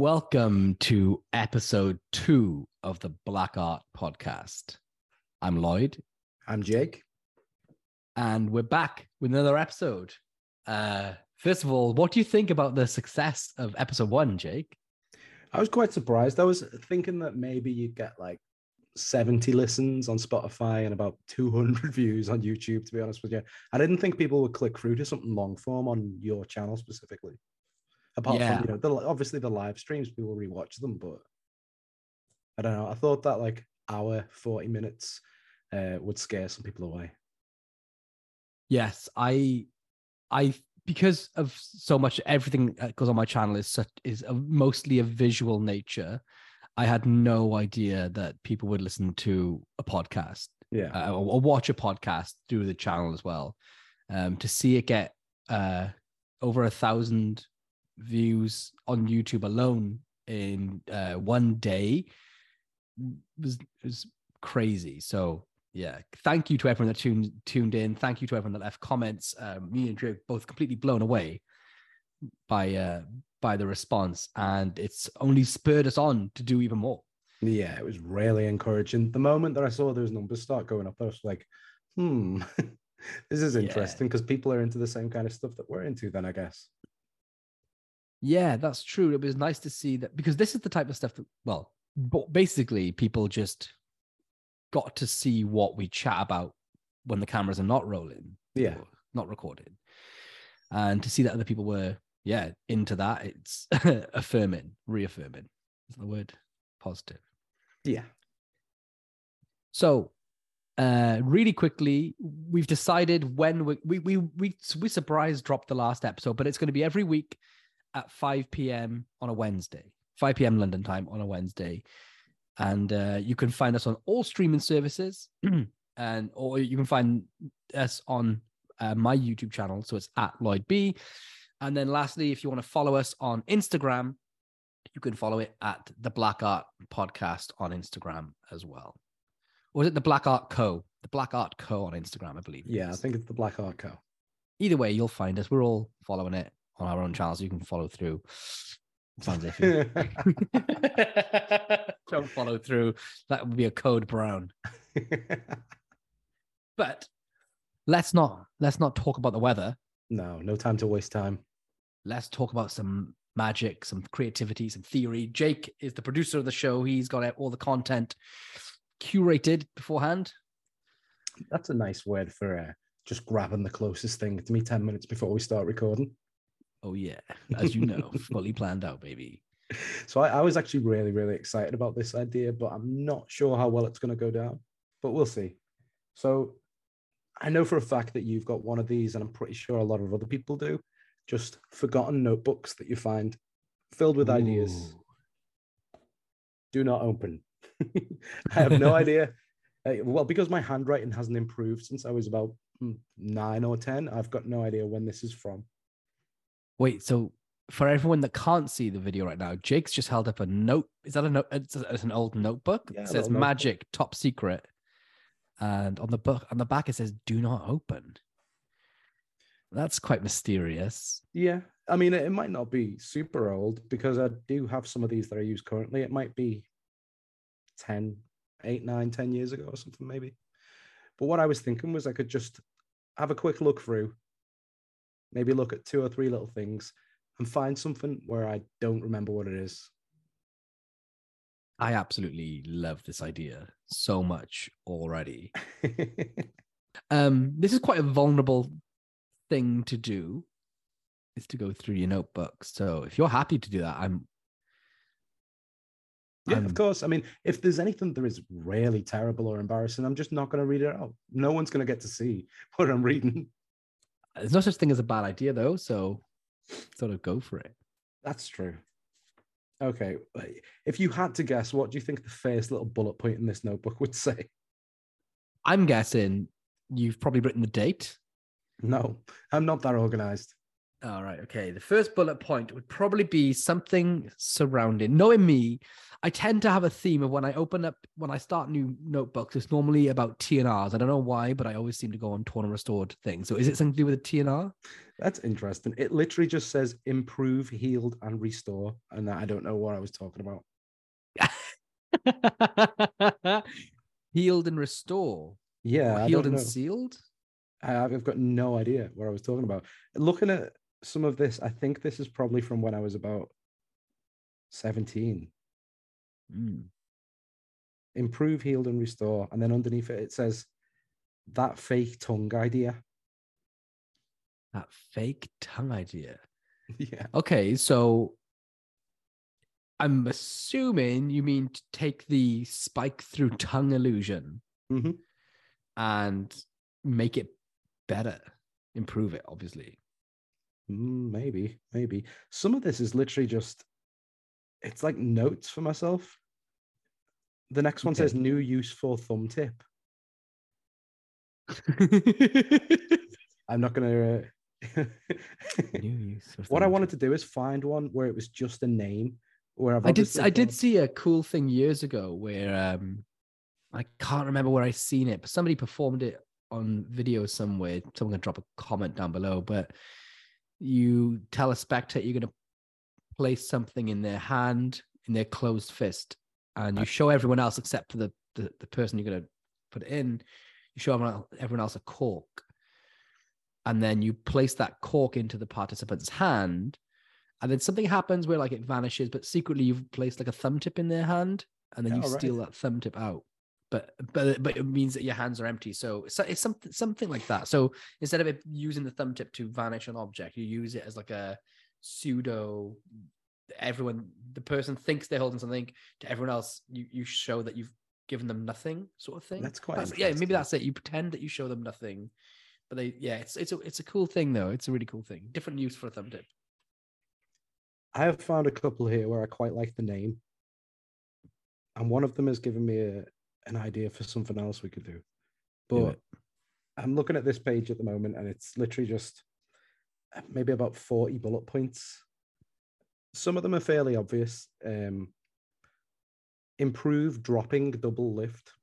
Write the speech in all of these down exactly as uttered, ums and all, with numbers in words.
Welcome to episode two of the Black Art Podcast. I'm Lloyd. I'm Jake. And we're back with another episode. Uh, first of all, what do you think about the success of episode one, Jake? I was quite surprised. I was thinking that maybe you'd get like seventy listens on Spotify and about two hundred views on YouTube, to be honest with you. I didn't think people would click through to something long form on your channel specifically. Apart yeah. from, you know, the, obviously the live streams, people rewatch them, but I don't know. I thought that like hour, forty minutes uh, would scare some people away. Yes, I, I, because of so much, everything that goes on my channel is such, is a, mostly a visual nature. I had no idea that people would listen to a podcast, yeah, uh, or, or watch a podcast through the channel as well. Um, to see it get uh, over a thousand views on YouTube alone in uh, one day was was crazy. So yeah, thank you to everyone that tuned tuned in. Thank you to everyone that left comments. Um, me and Drew both completely blown away by uh, by the response, and it's only spurred us on to do even more. Yeah, it was really encouraging. The moment that I saw those numbers start going up, I was like, hmm, this is interesting because yeah. people are into the same kind of stuff that we're into then, I guess. Yeah, that's true. It was nice to see that, because this is the type of stuff that, well, basically people just got to see what we chat about when the cameras are not rolling, yeah, not recorded, and to see that other people were, yeah, into that. It's affirming, reaffirming. Is the word positive? Yeah. So, uh, really quickly, we've decided when we we we we we surprise dropped the last episode, but it's going to be every week at five p.m. on a Wednesday, five p.m. London time on a Wednesday. And uh, you can find us on all streaming services, and or you can find us on uh, my YouTube channel. So it's at Lloyd B. And then lastly, if you want to follow us on Instagram, you can follow it at the Black Art Podcast on Instagram as well. Or is it the Black Art Co? The Black Art Co on Instagram, I believe. Yeah, I think it's the Black Art Co. Either way, you'll find us. We're all following it on our own channels. You can follow through. Sounds iffy. Don't follow through. That would be a code brown. But let's not let's not talk about the weather. No, no time to waste time. Let's talk about some magic, some creativity, some theory. Jake is the producer of the show. He's got all the content curated beforehand. That's a nice word for uh, just grabbing the closest thing to me ten minutes before we start recording. Oh, yeah. As you know, fully planned out, baby. So I, I was actually really, really excited about this idea, but I'm not sure how well it's going to go down. But we'll see. So I know for a fact that you've got one of these, and I'm pretty sure a lot of other people do. Just forgotten notebooks that you find filled with Ooh. ideas. Do not open. I have no idea. Uh, well, because my handwriting hasn't improved since I was about nine or ten, I've got no idea when this is from. Wait, so for everyone that can't see the video right now, Jake's just held up a note. Is that a note? It's, a, it's an old notebook. Yeah, it says notebook. Magic Top Secret. And on the book, on the back, it says do not open. That's quite mysterious. Yeah. I mean, it, it might not be super old because I do have some of these that I use currently. It might be ten, eight, nine, ten years ago or something maybe. But what I was thinking was I could just have a quick look through, maybe look at two or three little things and find something where I don't remember what it is. I absolutely love this idea so much already. um, this is quite a vulnerable thing to do, is to go through your notebook. So if you're happy to do that, I'm... Yeah, I'm... of course. I mean, if there's anything that is really terrible or embarrassing, I'm just not going to read it out. No one's going to get to see what I'm reading. There's no such thing as a bad idea, though, so sort of go for it. That's true. Okay. If you had to guess, what do you think the first little bullet point in this notebook would say? I'm guessing you've probably written the date. No, I'm not that organized. All right. Okay. The first bullet point would probably be something surrounding, knowing me, I tend to have a theme of when I open up, when I start new notebooks, it's normally about T N Rs. I don't know why, but I always seem to go on torn and restored things. So is it something to do with a T N R? That's interesting. It literally just says improve, healed, and restore. And I don't know what I was talking about. Healed and restore. Yeah, Or I healed don't and know. sealed. I, I've got no idea what I was talking about. Looking at some of this, I think this is probably from when I was about seventeen. Mm. Improve, healed, and restore. And then underneath it, it says that fake tongue idea. That fake tongue idea. Yeah. Okay, so I'm assuming you mean to take the spike through tongue illusion Mm-hmm. and make it better, improve it, obviously. Mm, maybe, maybe. Some of this is literally just, it's like notes for myself. The next one Okay. says new use for thumb tip. I'm not going to. New use for What I thumb wanted tip. to do is find one where it was just a name. Where I've I did obviously I did got- see a cool thing years ago where um I can't remember where I seen it, but somebody performed it on video somewhere. Someone can drop a comment down below, but you tell a spectator you're gonna place something in their hand, in their closed fist, and you show everyone else except for the the, the person you're gonna put it in, you show everyone, everyone else a cork. And then you place that cork into the participant's hand. And then something happens where like it vanishes, but secretly you've placed like a thumb tip in their hand, and then Yeah, you all right. steal that thumb tip out. But but but it means that your hands are empty. So it's, it's something something like that. So instead of it using the thumb tip to vanish an object, you use it as like a pseudo. Everyone, the person thinks they're holding something. To everyone else, you you show that you've given them nothing, sort of thing. That's quite That's, yeah, maybe interesting. that's it. You pretend that you show them nothing, but they yeah, it's it's a it's a cool thing though. It's a really cool thing. Different use for a thumb tip. I have found a couple here where I quite like the name. And one of them has given me a, an idea for something else we could do. Do But it. I'm looking at this page at the moment, and it's literally just maybe about forty bullet points. Some of them are fairly obvious. Um, improve dropping double lift,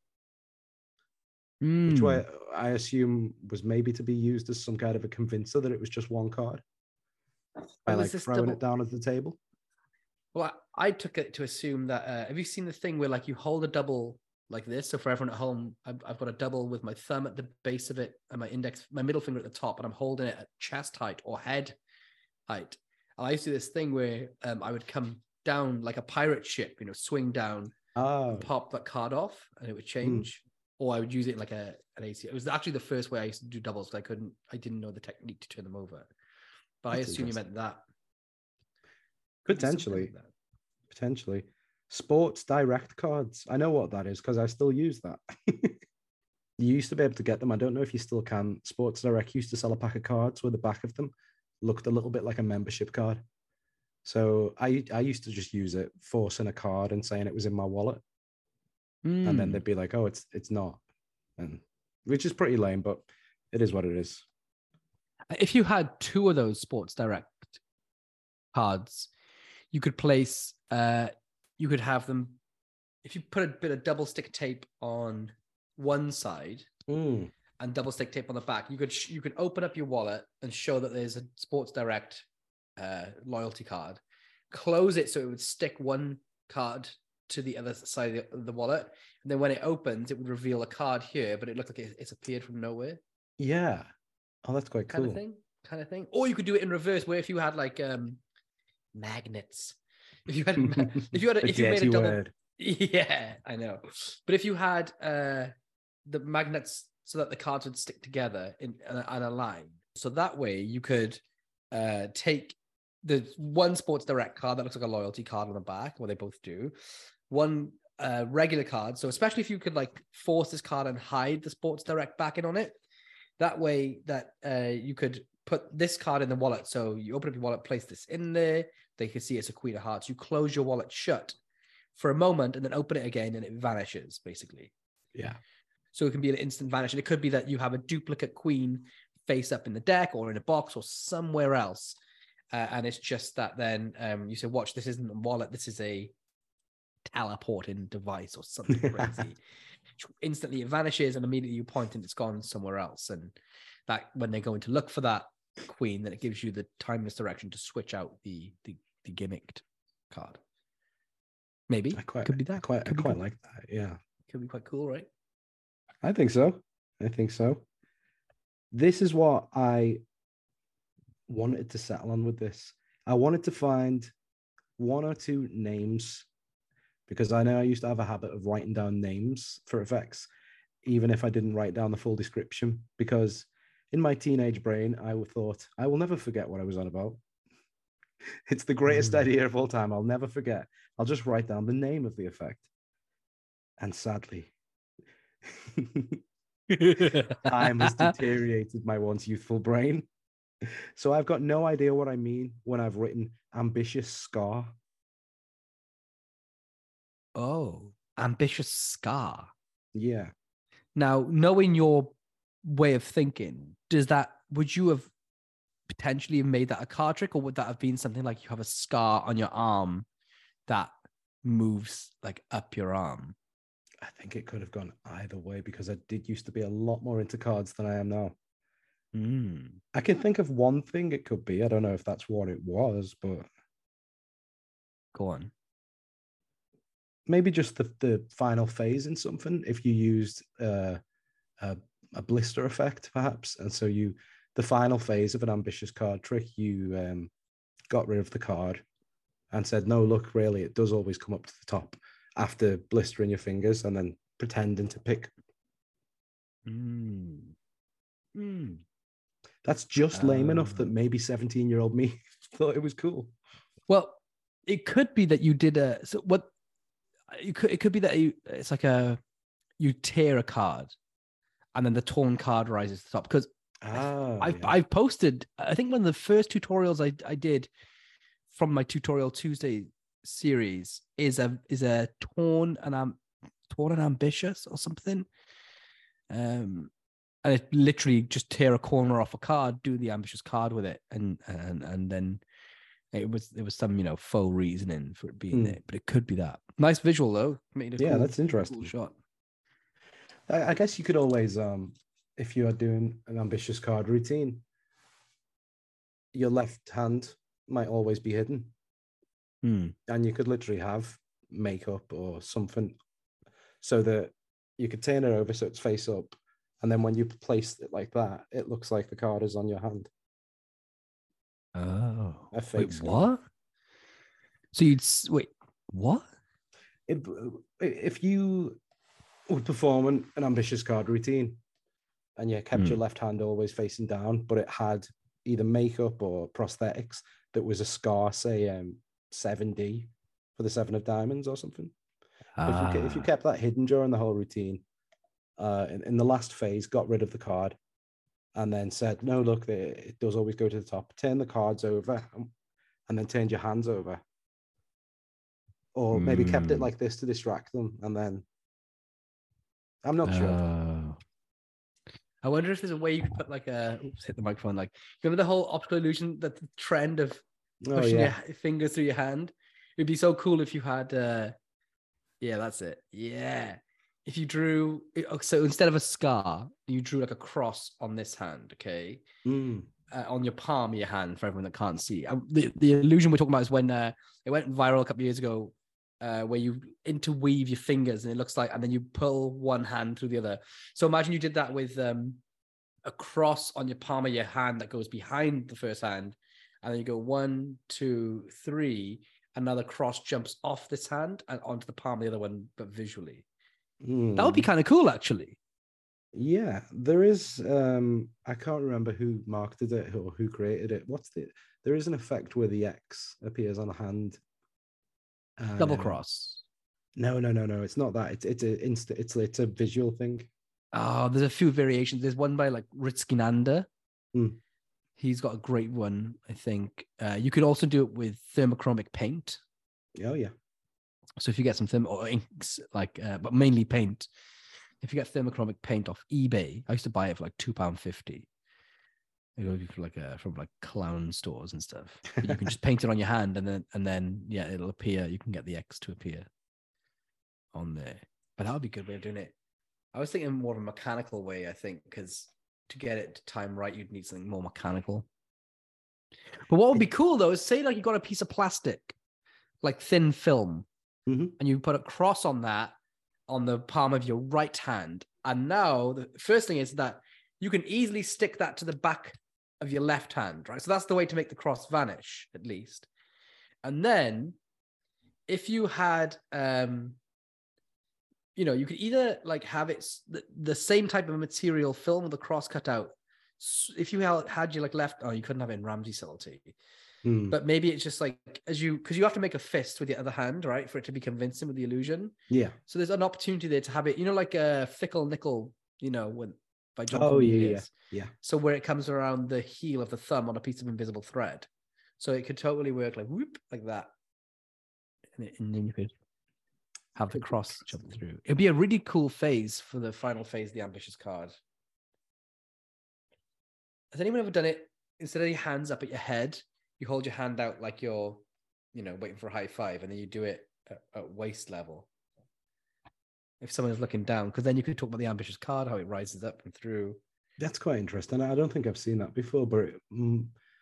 which Mm. way I assume was maybe to be used as some kind of a convincer that it was just one card by Oh, like is this throwing double- it down at the table. Well, I, I took it to assume that. Uh, have you seen the thing where like you hold a double like this? So for everyone at home, I've, I've got a double with my thumb at the base of it and my index, my middle finger at the top, and I'm holding it at chest height or head height. And I used to do this thing where um, I would come down like a pirate ship, you know, swing down, Oh, and pop that card off, and it would change. Or I would use it like a an A C. It was actually the first way I used to do doubles because I couldn't, I didn't know the technique to turn them over. But That's I assume you interesting. meant that. Could be something potentially, like that. potentially. Sports Direct cards. I know what that is because I still use that. You used to be able to get them. I don't know if you still can. Sports Direct used to sell a pack of cards where the back of them looked a little bit like a membership card. So I I used to just use it, forcing a card and saying it was in my wallet, and then Mm. they'd be like, "Oh, it's it's not," and which is pretty lame, but it is what it is. If you had two of those Sports Direct cards, you could place, uh, you could have them, if you put a bit of double stick tape on one side Mm. and double stick tape on the back, you could sh- you could open up your wallet and show that there's a Sports Direct uh, loyalty card, close it so it would stick one card to the other side of the, of the wallet, and then when it opens, it would reveal a card here, but it looked like it, it's appeared from nowhere. Yeah. Oh, that's quite Kind cool. of thing, kind of thing. Or you could do it in reverse, where if you had like um magnets, if you had ma- if you had a, A if you made dirty a double, word. yeah, I know. But if you had uh the magnets so that the cards would stick together in on a line, so that way you could uh take the one Sports Direct card that looks like a loyalty card on the back, well, they both do, one uh regular card. So especially if you could like force this card and hide the Sports Direct backing on it, that way that uh you could put this card in the wallet. So you open up your wallet, place this in there, they can see it's a Queen of Hearts. You close your wallet shut for a moment and then open it again, and it vanishes basically. Yeah. So it can be an instant vanish. And it could be that you have a duplicate queen face up in the deck or in a box or somewhere else. Uh, and it's just that then um, you say, watch, this isn't a wallet. This is a teleporting device or something crazy. Instantly it vanishes, and immediately you point and it's gone somewhere else. And that when they're going to look for that queen, then it gives you the time misdirection to switch out the the, the gimmicked card. Maybe I quite, could be that. I quite, could I be quite cool. like that. Yeah, Could be quite cool, right? I think so. I think so. This is what I wanted to settle on with this. I wanted to find one or two names because I know I used to have a habit of writing down names for effects, even if I didn't write down the full description. Because in my teenage brain, I thought, I will never forget what I was on about. It's the greatest Mm. idea of all time. I'll never forget. I'll just write down the name of the effect. And sadly, time has deteriorated my once youthful brain. So I've got no idea what I mean when I've written ambitious scar. Oh, ambitious scar. Yeah. Now, knowing your way of thinking, does that would you have potentially made that a card trick, or would that have been something like you have a scar on your arm that moves like up your arm? I think it could have gone either way because I did used to be a lot more into cards than I am now. Mm. I can think of one thing it could be. I don't know if that's what it was, but Go on. maybe just the, the final phase in something. If you used uh, a, a blister effect, perhaps, and so you the final phase of an ambitious card trick, you um, got rid of the card and said, "No, look, really, it does always come up to the top after blistering your fingers and then pretending to pick." Mm. Mm. That's just lame enough Uh, that maybe seventeen-year-old me thought it was cool. well, it could be that you did a so what it could it could be that you it's like a you tear a card and then the torn card rises to the top because Ah, I've yeah. I've posted I think one of the first tutorials I, I did from my Tutorial Tuesday series is a is a torn and um torn and ambitious or something. Um and it literally just tear a corner off a card, do the ambitious card with it, and and and then it was there was some you know faux reasoning for it being Hmm. there, but it could be that. Nice visual though, made a Yeah, cool, that's interesting. cool shot. I, I guess you could always, um, if you are doing an ambitious card routine, your left hand might always be hidden, Hmm. and you could literally have makeup or something so that you could turn it over so it's face up, and then when you place it like that, it looks like the card is on your hand. Oh, A fake wait, scar. what? So you'd wait, what? It, if you would perform an, an ambitious card routine and you kept Hmm. your left hand always facing down, but it had either makeup or prosthetics that was a scar, say um, seven D for the seven of diamonds or something. If you if you Ah. kept that hidden during the whole routine, uh, in, in the last phase, got rid of the card, and then said, "No, look, it does always go to the top. Turn the cards over, and then turned your hands over, or maybe kept it Hmm. like this to distract them, and then I'm not sure." Oh. I wonder if there's a way you could put like a oops, hit the microphone. Like, you remember the whole optical illusion, that the trend of Oh pushing yeah, your fingers through your hand? It'd be so cool if you had uh yeah, that's it. Yeah. If you drew so instead of a scar, you drew like a cross on this hand, okay? mm. Uh, on your palm of your hand for everyone that can't see. Uh, the, the illusion we're talking about is when uh, it went viral a couple of years ago, uh, where you interweave your fingers and it looks like, and then you pull one hand through the other. So imagine you did that with um, a cross on your palm of your hand that goes behind the first hand, and then you go one, two, three. Another cross jumps off this hand and onto the palm of the other one, but visually. Mm. That would be kind of cool, actually. Yeah, there is. Um, I can't remember who marketed it or who created it. What's the? There is an effect where the X appears on a hand. And, Double um, cross. no, no, no, no. It's not that. It's it's a insta. It's it's a visual thing. Oh, there's a few variations. There's one by like Ritskinander. Mm. He's got a great one, I think. Uh, you could also do it with thermochromic paint. Oh yeah. So if you get some therm or inks, like, uh, but mainly paint. If you get thermochromic paint off eBay, I used to buy it for like two pound fifty. It would be for like a, from like clown stores and stuff. But you can just paint it on your hand, and then and then yeah, it'll appear. You can get the X to appear on there. But that would be a good way of doing it. I was thinking more of a mechanical way. I think because to get it to time right, you'd need something more mechanical. But what would be cool though is say like you got a piece of plastic, like thin film, mm-hmm. and you put a cross on that on the palm of your right hand. And now the first thing is that you can easily stick that to the back of your left hand, right? So that's the way to make the cross vanish, at least. And then if you had, um, you know, you could either like have it the, the same type of material film with the cross cut out. If you had, had your like left, oh, you couldn't have it in Ramsey subtlety. Mm. But maybe it's just like as you, because you have to make a fist with the other hand, right, for it to be convincing with the illusion. Yeah. So there's an opportunity there to have it, you know, like a fickle nickel, you know, when by John Oh Cornelius. yeah, yeah, yeah. So where it comes around the heel of the thumb on a piece of invisible thread, so it could totally work like whoop like that, and, it, and then you could have the cross jump through. It'd be a really cool phase for the final phase, the ambitious card. Has anyone ever done it? Instead of your hands up at your head, you hold your hand out like you're, you know, waiting for a high five, and then you do it at, at waist level. If someone is looking down, because then you could talk about the ambitious card, how it rises up and through. That's quite interesting. I don't think I've seen that before, but it, mm,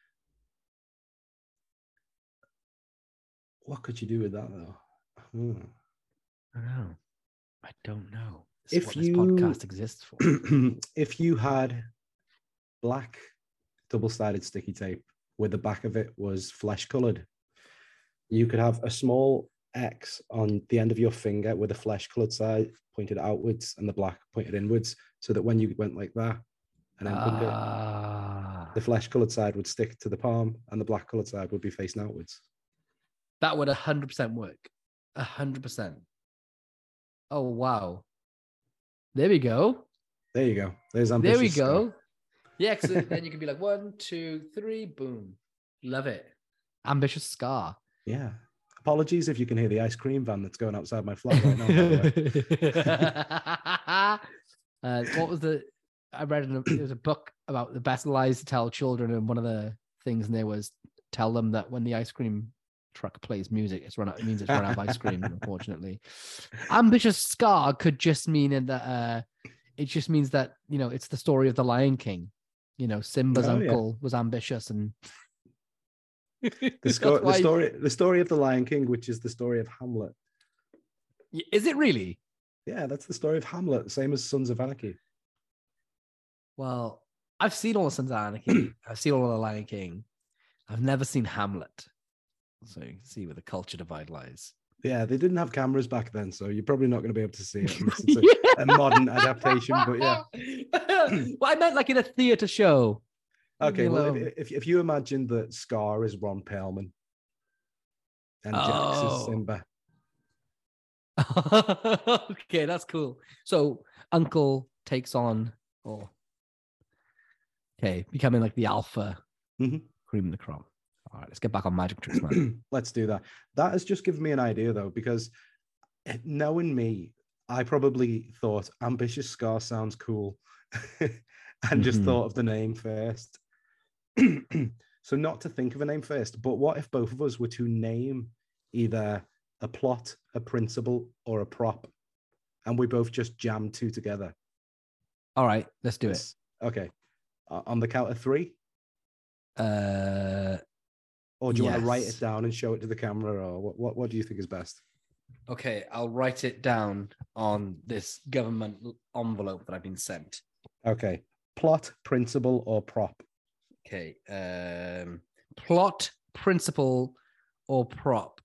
what could you do with that though? Hmm. I don't know. I don't know. This If is what you, this podcast exists for. If you had black double-sided sticky tape where the back of it was flesh-colored, you could have a small X on the end of your finger with the flesh-colored side pointed outwards and the black pointed inwards, so that when you went like that and opened uh, it, the flesh-colored side would stick to the palm and the black-colored side would be facing outwards. That would one hundred percent work. one hundred percent. Oh, wow. There we go. There you go. There's ambitious. There we go. Stuff. Yeah, because then you can be like, one, two, three, boom. Love it. Ambitious scar. Yeah. Apologies if you can hear the ice cream van that's going outside my flat right now. By the way. uh, what was the? I read in a, there was a book about the best lies to tell children, and one of the things in there was tell them that when the ice cream truck plays music, it's run out. It means it's run out of ice cream. Unfortunately, ambitious scar could just mean that uh, it just means that, you know, it's the story of the Lion King. You know, Simba's oh, uncle yeah. was ambitious, and the, sco- the story the story of the Lion King, which is the story of Hamlet. Is it really? Yeah, that's the story of Hamlet, same as Sons of Anarchy. Well, I've seen all the Sons of Anarchy. I've seen all of the Lion King. I've never seen Hamlet. So you can see where the culture divide lies. Yeah, they didn't have cameras back then, so you're probably not going to be able to see it. Unless it's a, yeah. a modern adaptation, but yeah. Well, I meant like in a theatre show. Okay, well, if, if if you imagine that Scar is Ron Perlman and Jax oh. is Simba. Okay, that's cool. So Uncle takes on, oh, okay, becoming like the alpha, mm-hmm. cream of the crop. All right, let's get back on magic tricks, man. Let's do that. That has just given me an idea, though, because knowing me, I probably thought ambitious Scar sounds cool and mm-hmm. just thought of the name first. So not to think of a name first, but what if both of us were to name either a plot, a principle, or a prop, and we both just jam two together? All right, let's do it. Okay. Uh, on the count of three? Uh... Or do you yes. want to write it down and show it to the camera, or what, what, what do you think is best? Okay, I'll write it down on this government envelope that I've been sent. Okay. Plot, principle, or prop? Okay. Um, plot, principle, or prop.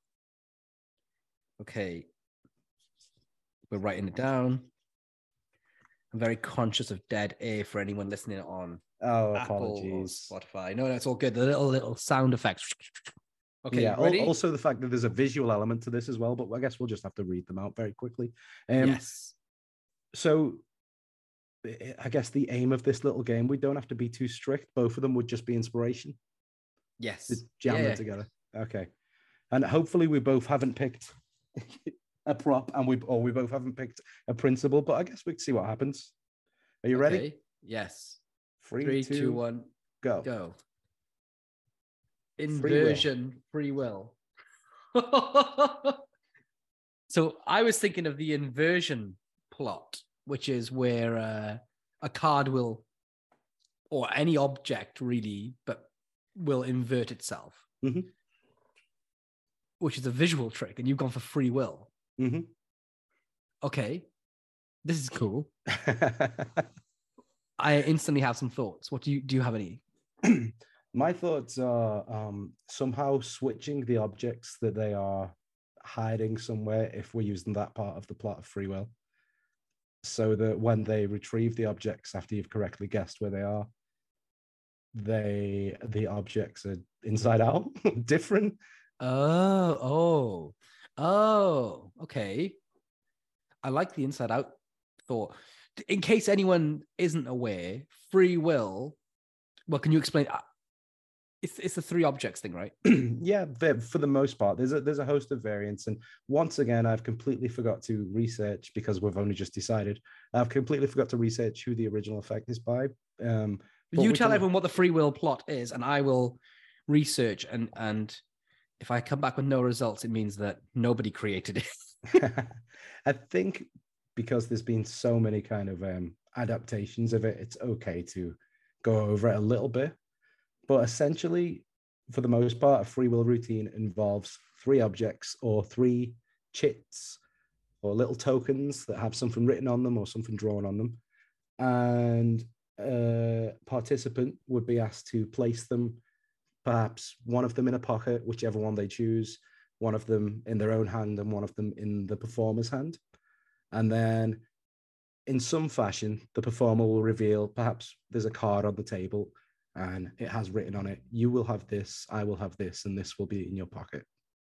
Okay. We're writing it down. I'm very conscious of dead air for anyone listening on Oh, Apple apologies. or Spotify. No, that's all good. The little little sound effects. Okay, yeah. ready? Also, the fact that there's a visual element to this as well, but I guess we'll just have to read them out very quickly. Um, yes. So, I guess the aim of this little game, we don't have to be too strict. Both of them would just be inspiration. Yes. To jam yeah. them together. Okay. And hopefully, we both haven't picked a prop, and we or we both haven't picked a principle. But I guess we can see what happens. Are you okay. ready? Yes. Three, Three, two, two, one, go. Go. Inversion, free will. Free will. So I was thinking of the inversion plot, which is where uh, a card will, or any object really, but will invert itself, Mm-hmm. which is a visual trick, and you've gone for free will. Mm-hmm. Okay, this is cool. I instantly have some thoughts. What do you do? You have any? My thoughts are um, somehow switching the objects that they are hiding somewhere if we're using that part of the plot of free will. So that when they retrieve the objects after you've correctly guessed where they are, they the objects are inside out, different. Oh, oh, oh, okay. I like the inside out thought. In case anyone isn't aware, free will. Well, can you explain? It's it's the three objects thing, right? Yeah, for the most part, there's a there's a host of variants, and once again, I've completely forgot to research because we've only just decided. I've completely forgot to research who the original effect is by. Um, you tell can... everyone what the free will plot is, and I will research. And and if I come back with no results, it means that nobody created it. I think because there's been so many kind of um, adaptations of it, it's okay to go over it a little bit. But essentially, for the most part, a free will routine involves three objects or three chits or little tokens that have something written on them or something drawn on them. And a participant would be asked to place them, perhaps one of them in a pocket, whichever one they choose, one of them in their own hand and one of them in the performer's hand. And then in some fashion, the performer will reveal, perhaps there's a card on the table and it has written on it, you will have this, I will have this, and this will be in your pocket.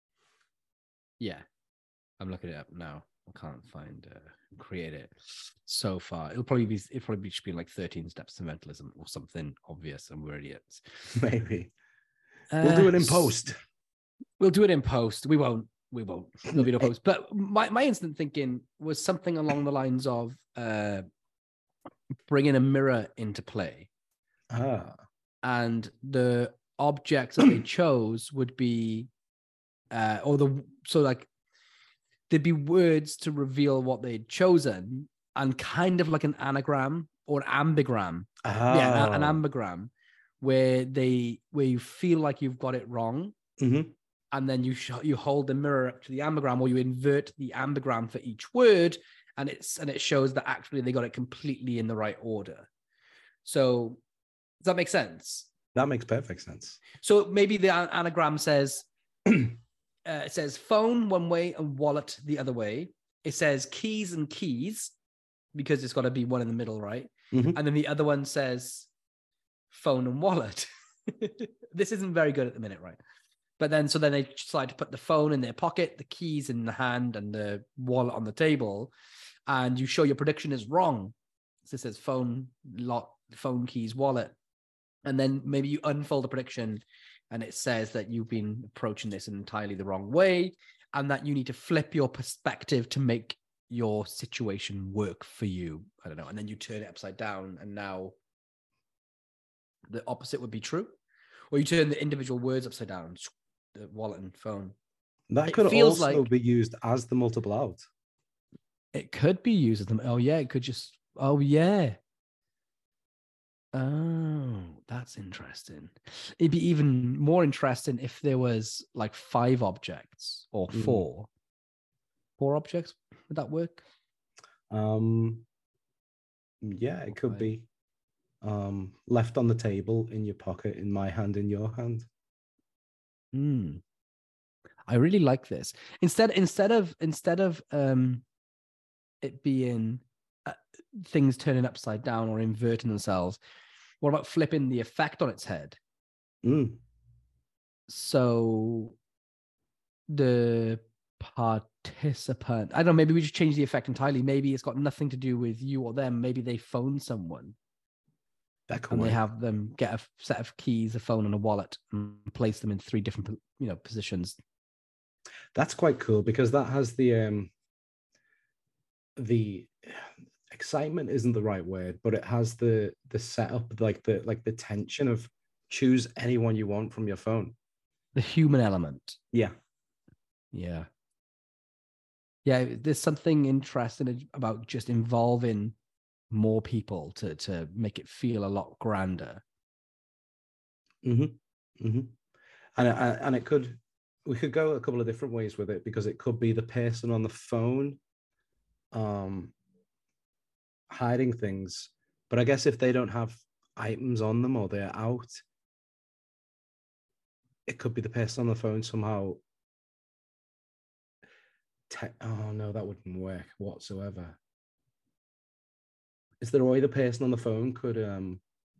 Yeah. I'm looking it up now. I can't find uh, create it so far. It'll probably be it'll probably just be like thirteen steps to mentalism or something obvious, and we're idiots. Maybe. Uh, we'll do it in post. We'll do it in post. We won't. We won't. There'll be no post. But my, my instant thinking was something along the lines of uh, bringing a mirror into play. Ah. And the objects that they chose would be, uh, or the, so like, there'd be words to reveal what they'd chosen, and kind of like an anagram or an ambigram. Oh. Yeah, an, an ambigram where they, where you feel like you've got it wrong. Mm-hmm. And then you sh- you hold the mirror up to the ambigram, or you invert the ambigram for each word, and it's and it shows that actually they got it completely in the right order. So does that make sense? That makes perfect sense. So maybe the an- anagram says uh, it says phone one way and wallet the other way. It says keys and keys because it's got to be one in the middle, right? Mm-hmm. And then the other one says phone and wallet. This isn't very good at the minute, right? But then, so then they decide to put the phone in their pocket, the keys in the hand, and the wallet on the table, and you show your prediction is wrong. So it says phone, lot, phone, keys, wallet, and then maybe you unfold the prediction, and it says that you've been approaching this in entirely the wrong way, and that you need to flip your perspective to make your situation work for you. I don't know, and then you turn it upside down, and now the opposite would be true, or you turn the individual words upside down. The wallet and phone. That it could feels also like, be used as the multiple out. It could be used as them. Oh yeah, it could just. Oh yeah. Oh, that's interesting. It'd be even more interesting if there was like five objects or four. Mm. Four objects. Would that work? Um. Yeah, it could be. Um, left on the table, in your pocket, in my hand, in your hand. Hmm. I really like this. Instead, instead of instead of um, it being uh, things turning upside down or inverting themselves, what about flipping the effect on its head? Mm. So the participant, I don't know, maybe we just change the effect entirely. Maybe it's got nothing to do with you or them. Maybe they phone someone. That could and work. They have them get a set of keys, a phone, and a wallet, and place them in three different, you know, positions. That's quite cool because that has the um, the excitement isn't the right word, but it has the the setup, like the like the tension of choose anyone you want from your phone. The human element. Yeah, yeah, yeah. There's something interesting about just involving more people to to make it feel a lot grander. Mm-hmm. Mm-hmm. And and it could we could go a couple of different ways with it, because it could be the person on the phone um hiding things, but I guess if they don't have items on them or they're out, it could be the person on the phone somehow te- oh no, that wouldn't work whatsoever. Is there a way the person on the phone could um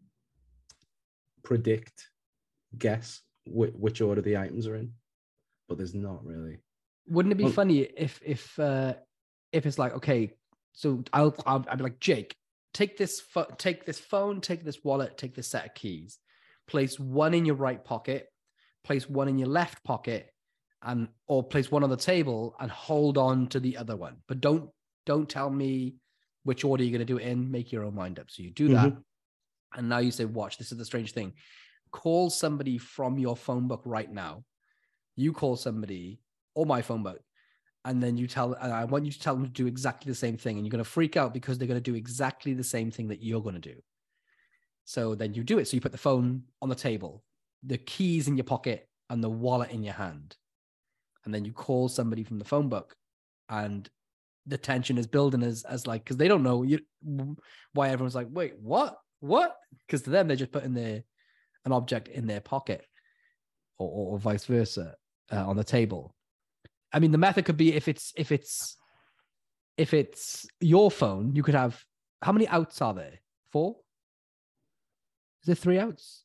predict, guess wh- which order the items are in? But there's not really. Wouldn't it be Well, funny if if uh if it's like, okay, so I'll I'll, I'll be like, Jake, take this fo- take this phone, take this wallet, take this set of keys, place one in your right pocket, place one in your left pocket, and or place one on the table and hold on to the other one. But don't don't tell me which order you're going to do it in. Make your own mind up. So you do that, mm-hmm. and now you say, watch, this is the strange thing. Call somebody from your phone book right now. You call somebody or my phone book, and then you tell, and I want you to tell them to do exactly the same thing. And you're going to freak out because they're going to do exactly the same thing that you're going to do. So then you do it. So you put the phone on the table, the keys in your pocket, and the wallet in your hand. And then you call somebody from the phone book, and the tension is building as, as like, because they don't know you, why everyone's like, wait, what? What? Because to them, they're just putting their, an object in their pocket, or, or, or vice versa, uh, on the table. I mean, the method could be if it's if it's if it's your phone, you could have, how many outs are there? Four? Is there three outs?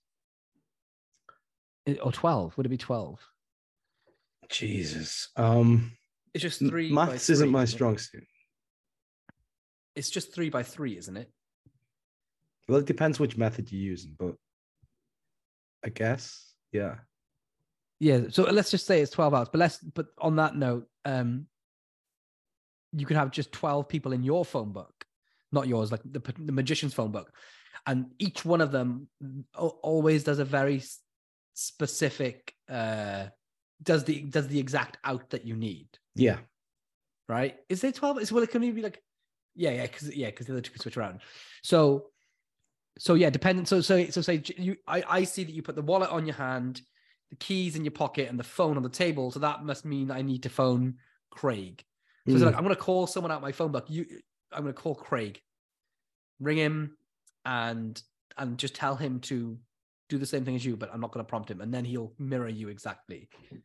Or twelve? Would it be twelve? Jesus. Um, it's just three. Maths by isn't three, my isn't strong suit. It's just three by three, isn't it? Well, it depends which method you're using, but I guess, yeah. Yeah. So let's just say it's twelve outs. But let's. But on that note, um, you could have just twelve people in your phone book, not yours, like the the magician's phone book, and each one of them always does a very specific. Uh, does the does the exact out that you need. Yeah. Right? Is there twelve? Is well, it can be like, yeah, yeah, because yeah, because the other two can switch around. So, so yeah, dependent. So, so, so say you, I, I see that you put the wallet on your hand, the keys in your pocket, and the phone on the table. So that must mean I need to phone Craig. So mm. it's like, I'm going to call someone out my phone book. You, I'm going to call Craig, ring him, and and just tell him to do the same thing as you, but I'm not going to prompt him, and then he'll mirror you exactly.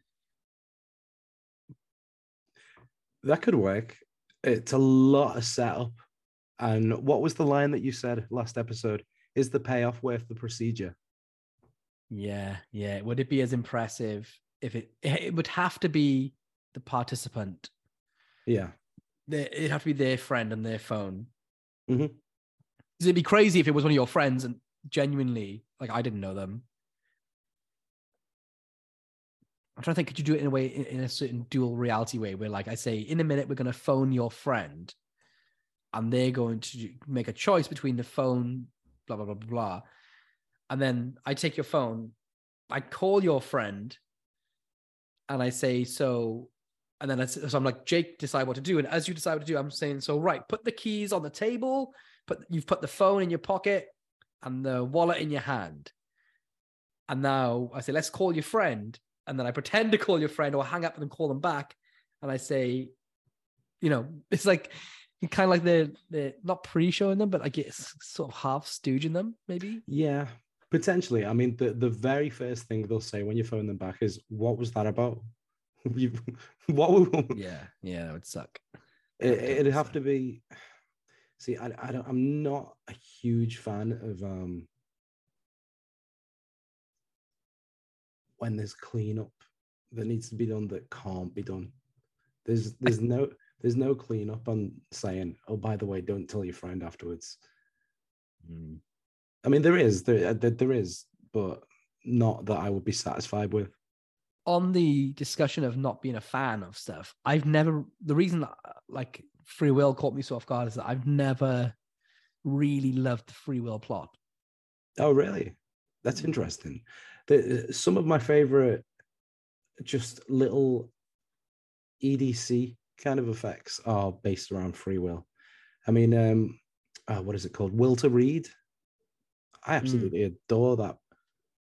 That could work. It's a lot of setup. And what was the line that you said last episode? Is the payoff worth the procedure? Yeah, yeah. Would it be as impressive if it? It would have to be the participant. Yeah, it'd have to be their friend and their phone. Mm-hmm. It'd be crazy if it was one of your friends and genuinely, like, I didn't know them. I'm trying to think, could you do it in a way, in, in a certain dual reality way where, like, I say, in a minute, we're going to phone your friend and they're going to make a choice between the phone, blah, blah, blah, blah, blah. And then I take your phone, I call your friend and I say, so, and then I, so I'm like, Jake, decide what to do. And as you decide what to do, I'm saying, so, right, put the keys on the table, but you've put the phone in your pocket and the wallet in your hand. And now I say, let's call your friend. And then I pretend to call your friend or hang up and then call them back. And I say, you know, it's like kind of like they're, they're not pre-showing them, but I guess sort of half stooging them, maybe. Yeah, potentially. I mean, the, the very first thing they'll say when you phone them back is, what was that about? what? Yeah, yeah, that would suck. It, it'd have to be. See, I, I don't, I'm not a huge fan of um when there's cleanup that needs to be done that can't be done. There's there's no there's no cleanup on saying, oh, by the way, don't tell your friend afterwards. Mm. I mean, there is there, there there is, but not that I would be satisfied with. On the discussion of not being a fan of stuff, I've never, the reason that, like, free will caught me so off guard is that I've never really loved the free will plot. Oh, really? That's interesting. The, some of my favorite just little E D C kind of effects are based around free will. I mean, um, oh, what is it called? Will to Read. I absolutely mm. adore that.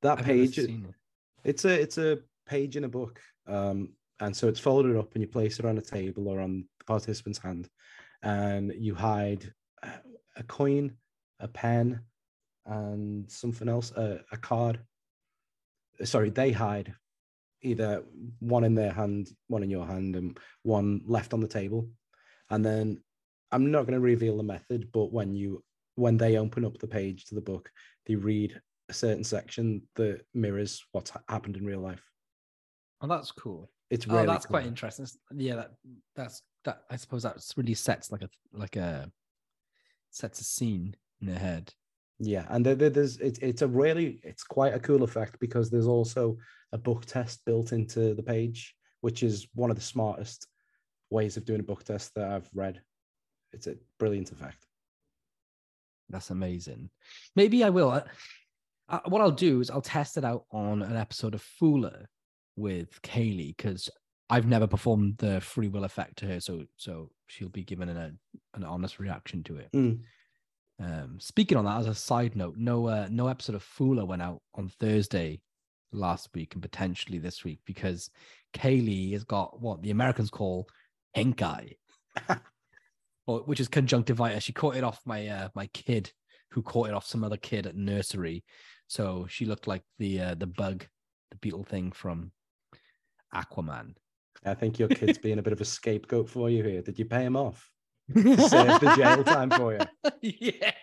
That I've never page, seen it. it's a it's a page in a book, um, and so it's folded up, and you place it on a table or on the participant's hand, and you hide a, a coin, a pen, and something else, a, a card. Sorry, they hide either one in their hand, one in your hand, and one left on the table. And then I'm not going to reveal the method, but when you when they open up the page to the book, they read a certain section that mirrors what's ha- happened in real life. Oh, that's cool. It's Oh, really that's cool. quite interesting. Yeah, that that's that. I suppose that really sets like a like a sets a scene in their head. Yeah, and there, there's it's it's a really it's quite a cool effect because there's also a book test built into the page, which is one of the smartest ways of doing a book test that I've read. It's a brilliant effect. That's amazing. Maybe I will. I, I, what I'll do is I'll test it out on an episode of Fooler with Kaylee because I've never performed the free will effect to her, so so she'll be given an an honest reaction to it. Mm. Um, speaking on that, as a side note, no uh, no episode of Fooler went out on Thursday last week and potentially this week because Kaylee has got what the Americans call pink eye, or, which is conjunctivitis. She caught it off my uh, my kid, who caught it off some other kid at nursery. So she looked like the uh, the bug, the beetle thing from Aquaman. I think your kid's being a bit of a scapegoat for you here. Did you pay him off to save the jail time for you? Yeah,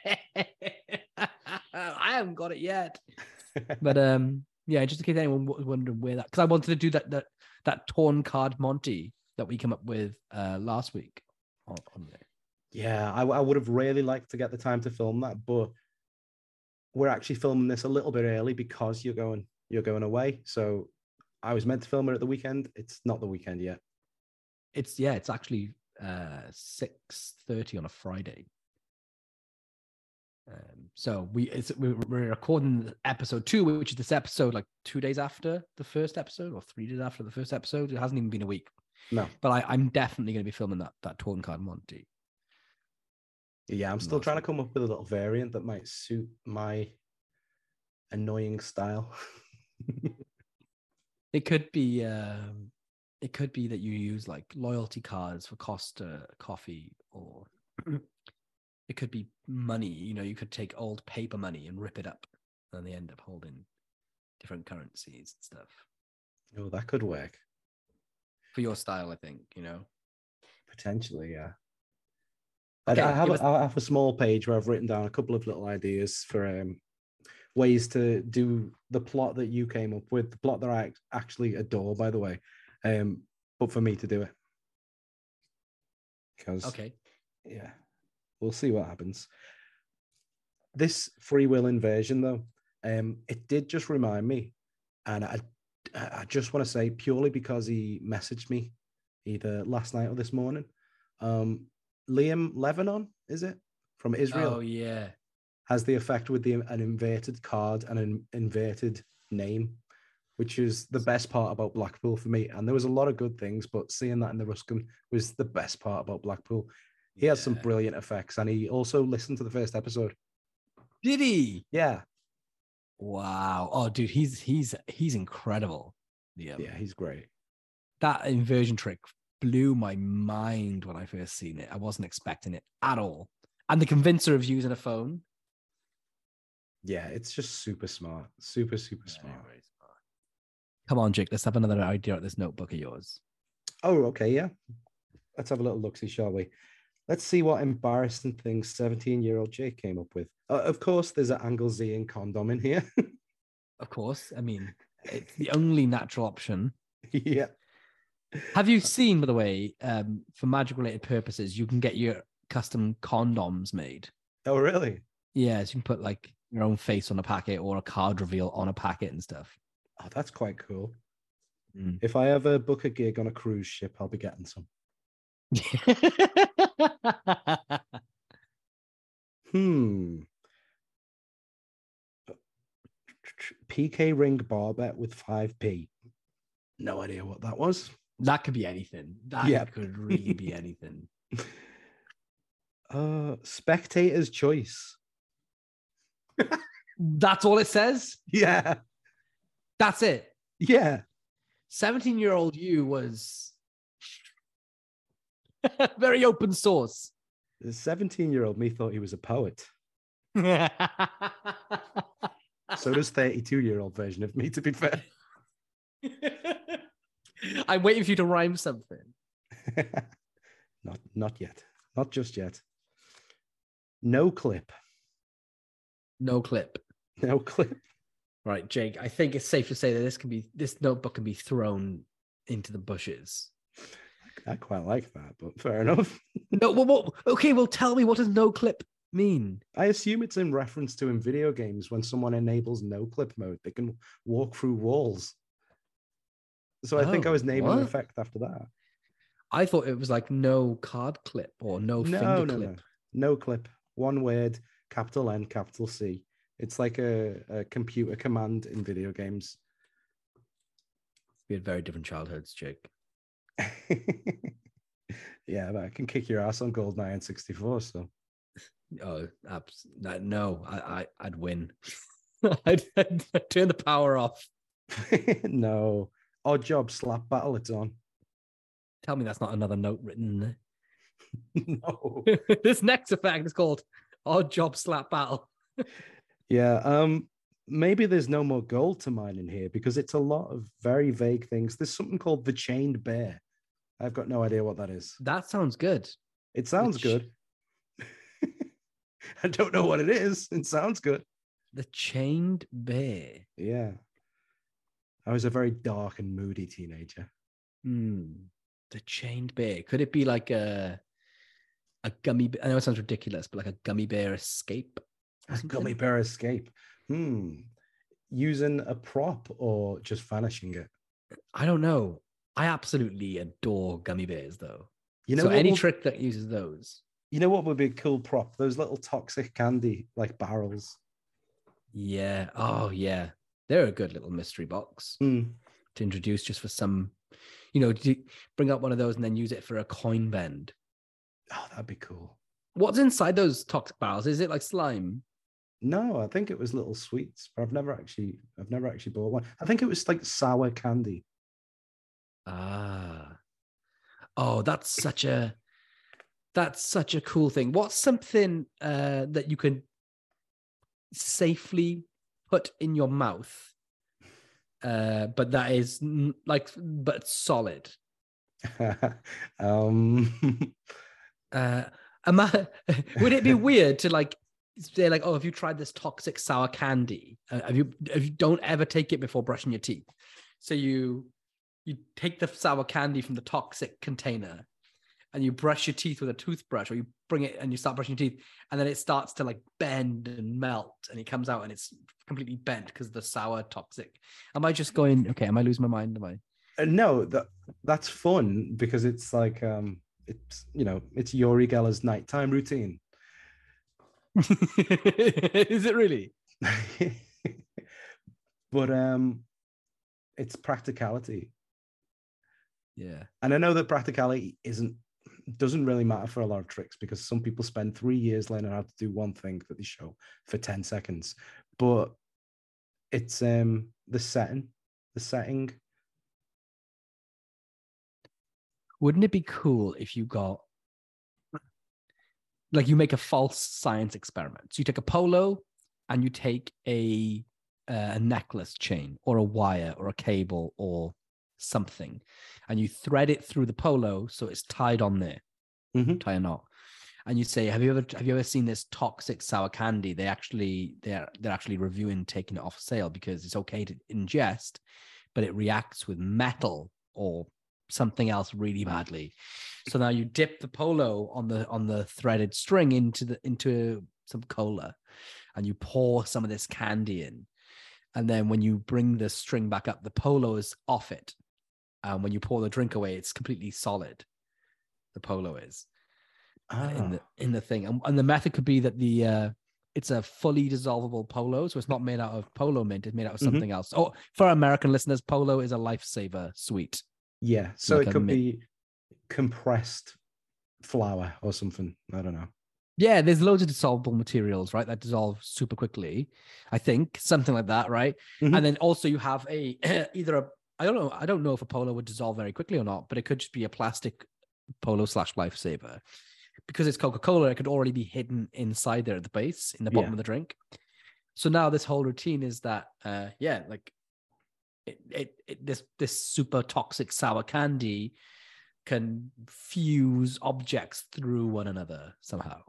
I haven't got it yet. But um, yeah, just in case anyone was wondering where that, because I wanted to do that that that torn card Monty that we came up with uh last week on, on there. Yeah, I, I would have really liked to get the time to film that, but we're actually filming this a little bit early because you're going you're going away. So I was meant to film it at the weekend. It's not the weekend yet. It's yeah, it's actually uh six thirty on a Friday. Um, so we it's, we're recording episode two, which is this episode like two days after the first episode or three days after the first episode. It hasn't even been a week. No, but I, I'm definitely going to be filming that that torn card Monty. Yeah, I'm still trying to come up with a little variant that might suit my annoying style. It could be um, it could be that you use like loyalty cards for Costa coffee, or it could be money. You know, you could take old paper money and rip it up, and they end up holding different currencies and stuff. Oh, that could work. For your style, I think, you know. Potentially, yeah. Okay, I, have us- a, I have a small page where I've written down a couple of little ideas for um, ways to do the plot that you came up with, the plot that I actually adore, by the way, um, but for me to do it. Because, okay. yeah, we'll see what happens. This free will inversion, though, um, it did just remind me, and I, I just want to say, purely because he messaged me either last night or this morning, um, Liam Lebanon, is it, from Israel? Oh, yeah. Has the effect with the an inverted card and an inverted name, which is the best part about Blackpool for me. And there was a lot of good things, but seeing that in the Ruskin was the best part about Blackpool. He has some Yeah. brilliant effects, and he also listened to the first episode. Did he? Yeah. Wow. Oh, dude, he's he's he's incredible. Yeah. Yeah, he's great. That inversion trick blew my mind when I first seen it. I wasn't expecting it at all. And the convincer of using a phone. Yeah, it's just super smart. Super, super Very, smart. very smart. Come on, Jake. Let's have another idea at this notebook of yours. Oh, okay, yeah. Let's have a little look-see, shall we? Let's see what embarrassing things seventeen-year-old Jake came up with. Uh, of course, there's an Anglesey condom in here. Of course. I mean, it's the only natural option. Yeah. Have you seen, by the way, um, for magic-related purposes, you can get your custom condoms made? Oh, really? Yeah, so you can put like your own face on a packet or a card reveal on a packet and stuff. Oh, that's quite cool. Mm. If I ever book a gig on a cruise ship, I'll be getting some. Hmm. P K ring bar bet with five p. No idea what that was. That could be anything. That Yeah. could really be anything. Uh, spectator's choice. That's all it says? Yeah. That's it. Yeah. seventeen-year-old you was very open source. The seventeen-year-old me thought he was a poet. So does thirty-two-year-old version of me, to be fair. I'm waiting for you to rhyme something. not, not yet. Not just yet. No clip. No clip. No clip. Right, Jake. I think it's safe to say that this can be this notebook can be thrown into the bushes. I quite like that, but fair enough. No, well, well, okay. Well, tell me, what does no clip mean? I assume it's in reference to in video games when someone enables no clip mode, they can walk through walls. So I Oh, think I was naming what? an effect after that. I thought it was like no card clip or no, No, finger no, clip. no. No clip. One word, capital N, capital C. It's like a, a computer command in video games. We had very different childhoods, Jake. Yeah, but I can kick your ass on GoldenEye and sixty-four, so. Oh, abs- no, I, I, I'd win. I'd, I'd turn the power off. No. Odd Job slap battle, it's on. Tell me that's not another note written in there. No. This next effect is called Odd Job Slap Battle. Yeah, um, maybe there's no more gold to mine in here because it's a lot of very vague things. There's something called the Chained Bear. I've got no idea what that is. That sounds good. It sounds Which- good. I don't know what it is. It sounds good. The Chained Bear. Yeah. I was a very dark and moody teenager. Hmm. The Chained Bear. Could it be like a a gummy bear? I know it sounds ridiculous, but like a gummy bear escape? or A something? gummy bear escape. Hmm. Using a prop or just vanishing it? I don't know. I absolutely adore gummy bears, though. You know so what any will- trick that uses those. You know what would be a cool prop? Those little toxic candy like barrels. Yeah. Oh, yeah. They're a good little mystery box Hmm. to introduce just for some, you know, to bring up one of those and then use it for a coin bend. Oh, that'd be cool. What's inside those toxic barrels? Is it like slime? No, I think it was little sweets, but I've never actually, I've never actually bought one. I think it was like sour candy. Ah. Oh, that's such a that's such a cool thing. What's something uh, that you can safely put in your mouth, uh, but that is n- like, but solid? um, Uh, am I, would it be weird to like say like, oh, have you tried this toxic sour candy? Uh, have you? If you don't ever take it before brushing your teeth, so you you take the sour candy from the toxic container, and you brush your teeth with a toothbrush, or you bring it and you start brushing your teeth, and then it starts to like bend and melt, and it comes out and it's completely bent because of the sour toxic. Am I just going? Okay, am I losing my mind? Am I? uh, no, that that's fun because it's like, um, it's you know, it's Yuri Geller's nighttime routine. Is it really? But um, it's practicality, Yeah. and I know that practicality isn't doesn't really matter for a lot of tricks because some people spend three years learning how to do one thing that they show for ten seconds. But it's um the setting, the setting. Wouldn't it be cool if you got like you make a false science experiment? So you take a polo and you take a uh, a necklace chain or a wire or a cable or something, and you thread it through the polo so it's tied on there. Mhm. Tie a knot, and you say, "Have you ever have you ever seen this toxic sour candy? They actually they're they're actually reviewing taking it off sale because it's okay to ingest, but it reacts with metal or something else really badly." So now you dip the polo on the on the threaded string into the into some cola, and you pour some of this candy in, and then when you bring the string back up, the polo is off it, and when you pour the drink away, it's completely solid. The polo is Ah, in the in the thing, and, and the method could be that the uh, it's a fully dissolvable polo, so it's not made out of polo mint; it's made out of Mhm. something else. Oh, for our American listeners, polo is a lifesaver sweet. yeah. So Like it a could mint. be compressed flour or something. I don't know. Yeah, there's loads of dissolvable materials, right? That dissolve super quickly. I think something like that, right? Mhm. And then also you have a either a I don't know, I don't know if a polo would dissolve very quickly or not, but it could just be a plastic polo slash lifesaver. Because it's Coca-Cola, it could already be hidden inside there at the base, in the bottom Yeah. of the drink. So now this whole routine is that, uh, yeah, like it, it, it this this super toxic sour candy can fuse objects through one another somehow.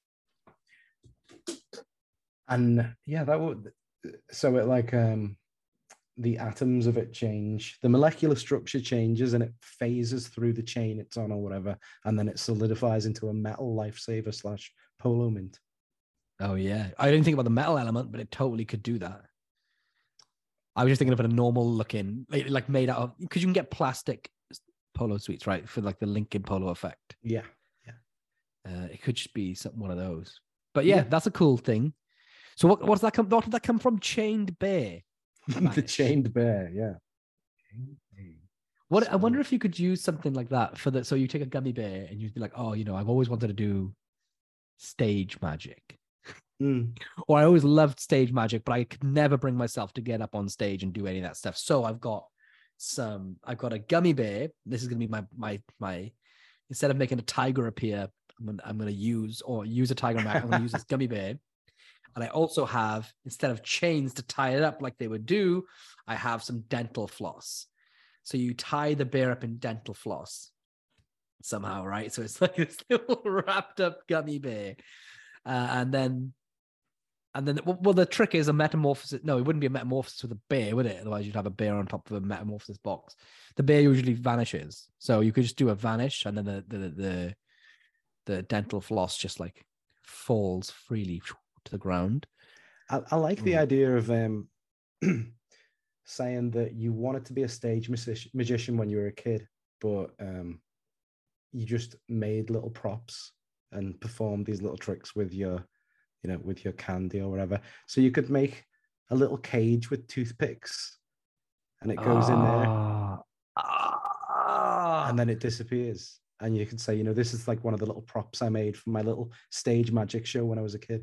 And yeah, that would so it like um the atoms of it change, the molecular structure changes, and it phases through the chain it's on or whatever, and then it solidifies into a metal lifesaver slash polo mint. Oh yeah, I didn't think about the metal element, but it totally could do that. I was just thinking of a normal looking, like, like made out of, because you can get plastic polo sweets, right, for like the Lincoln polo effect. Yeah, yeah. Uh, it could just be some, one of those. But yeah, Yeah. that's a cool thing. So what what's that come? What did that come from? Chained bear. The Vanish. chained bear, yeah. What I So- wonder if you could use something like that for the. So you take a gummy bear and you'd be like, oh, you know, I've always wanted to do stage magic, Mm, or I always loved stage magic, but I could never bring myself to get up on stage and do any of that stuff. So I've got some. I've got a gummy bear. This is gonna be my my my. Instead of making a tiger appear, I'm gonna I'm gonna use or use a tiger mask. I'm gonna use this gummy bear. And I also have, instead of chains to tie it up like they would do, I have some dental floss. So you tie the bear up in dental floss somehow, right? So it's like this little wrapped up gummy bear. Uh, and then, and then, well, well, the trick is a metamorphosis. No, it wouldn't be a metamorphosis with a bear, would it? Otherwise, you'd have a bear on top of a metamorphosis box. The bear usually vanishes. So you could just do a vanish, and then the, the, the, the dental floss just like falls freely to the ground. I, I like the Mm. idea of um saying that you wanted to be a stage music- magician when you were a kid, but um you just made little props and performed these little tricks with your, you know, with your candy or whatever. So you could make a little cage with toothpicks, and it goes in there, Ah. Ah. and then it disappears. And you could say, you know, this is like one of the little props I made for my little stage magic show when I was a kid.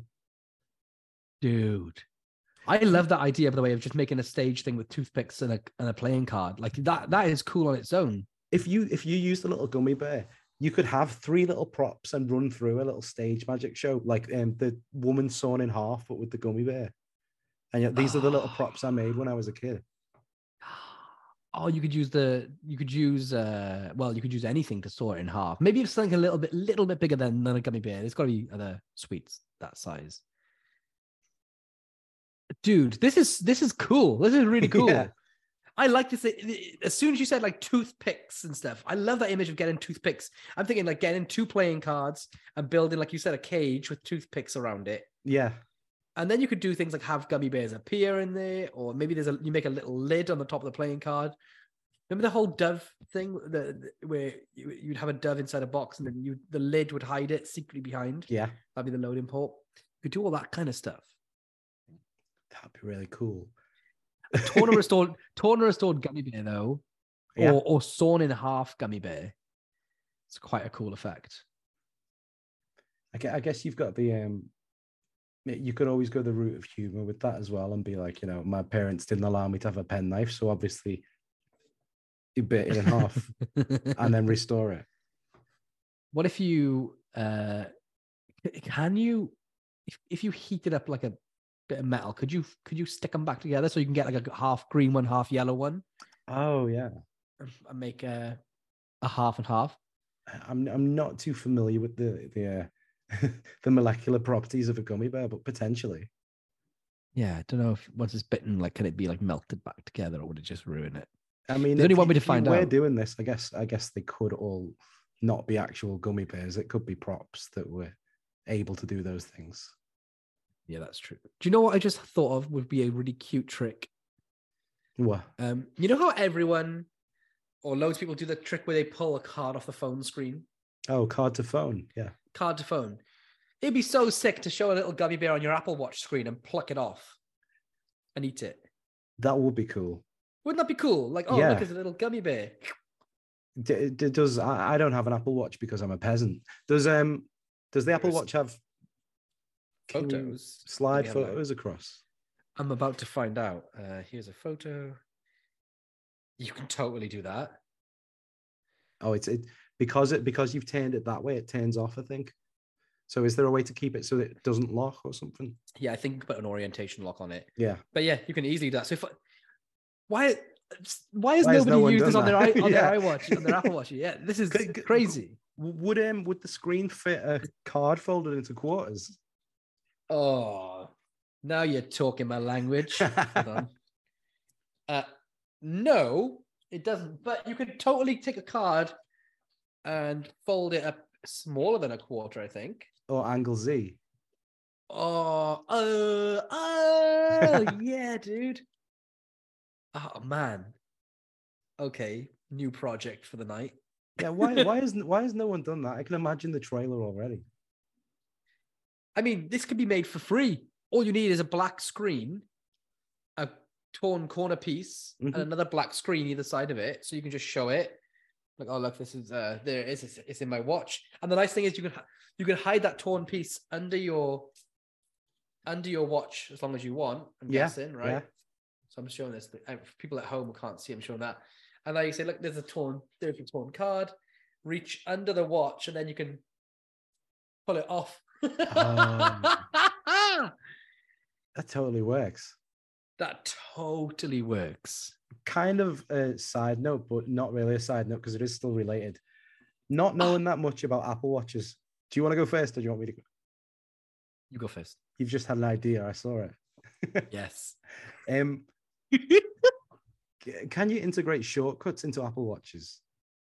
Dude, I love that idea, by the way, of just making a stage thing with toothpicks and a and a playing card. Like that, that is cool on its own. If you if you use the little gummy bear, you could have three little props and run through a little stage magic show, like um, the woman sawn in half, but with the gummy bear. And yet, these are the little props I made when I was a kid. Oh, you could use the you could use uh well, you could use anything to saw it in half. Maybe it's something a little bit little bit bigger than, than a gummy bear. There's got to be other sweets that size. Dude, this is this is cool. This is really cool. Yeah. I like this. As soon as you said like toothpicks and stuff, I love that image of getting toothpicks. I'm thinking like getting two playing cards and building, like you said, a cage with toothpicks around it. Yeah. And then you could do things like have gummy bears appear in there, or maybe there's a you make a little lid on the top of the playing card. Remember the whole dove thing, the, the where you, you'd have a dove inside a box and then you the lid would hide it secretly behind. Yeah. That'd be the loading port. You could do all that kind of stuff. That'd be really cool. Torn or restored, torn or restored gummy bear though, Yeah. or or sawn in half gummy bear. It's quite a cool effect. I gue- I guess you've got the um you could always go the route of humor with that as well and be like, you know, my parents didn't allow me to have a penknife, so obviously you bit it in half and then restore it. What if you uh can you if, if you heat it up like a bit of metal, could you could you stick them back together so you can get like a half green one, half yellow one, Oh yeah. and make a a half and half? I'm I'm not too familiar with the the uh, the molecular properties of a gummy bear, but potentially. Yeah, I don't know if once it's bitten, like can it be like melted back together, or would it just ruin it? I mean, There's only if one you- way to if you find were out. doing this, I guess I guess they could all not be actual gummy bears. It could be props that were able to do those things. Yeah, that's true. Do you know what I just thought of would be a really cute trick? What? Um, you know how everyone or loads of people do the trick where they pull a card off the phone screen, Oh, card to phone. Yeah. card to phone. It'd be so sick to show a little gummy bear on your Apple Watch screen and pluck it off and eat it. That would be cool. Wouldn't that be cool? Like, oh, Yeah. look, it's a little gummy bear. D- d- does I, I don't have an Apple Watch because I'm a peasant. Does um does the Apple You're a Watch have Can you Photos. Let slide me have a look. photos across. I'm about to find out. Uh, here's a photo. You can totally do that. Oh, it's it because it because you've turned it that way, it turns off, I think. So is there a way to keep it so it doesn't lock or something? Yeah, I think you can put an orientation lock on it. Yeah. But yeah, you can easily do that. So if I, why why has Why has nobody no one used done this on their that? i on Yeah. their iWatch, on their Apple Watch? Yeah, this is Could- could- crazy. Would um would the screen fit a card folded into quarters? Oh, now you're talking my language. Hold on. Uh, no, it doesn't. But you could totally take a card and fold it up smaller than a quarter, I think. Or angle Z? Oh, uh, oh, yeah, dude. Oh man. Okay, new project for the night. Yeah, why why isn't why has no one done that? I can imagine the trailer already. I mean, this could be made for free. All you need is a black screen, a torn corner piece, Mhm. and another black screen either side of it, so you can just show it. Like, oh look, this is uh, there it is. It's, it's in my watch. And the nice thing is, you can you can hide that torn piece under your under your watch as long as you want. I'm Yeah, guessing, right? yeah. So I'm showing this. For people at home who can't see, I'm showing that. And now you say, look, there's a torn, there's a torn card. Reach under the watch, and then you can pull it off. Oh. That totally works. That totally works. Kind of a side note, but not really a side note because it is still related. Not knowing that much about Apple Watches. Do you want to go first or do you want me to go? You go first. You've just had an idea. I saw it. Yes. Um, can you integrate shortcuts into Apple Watches?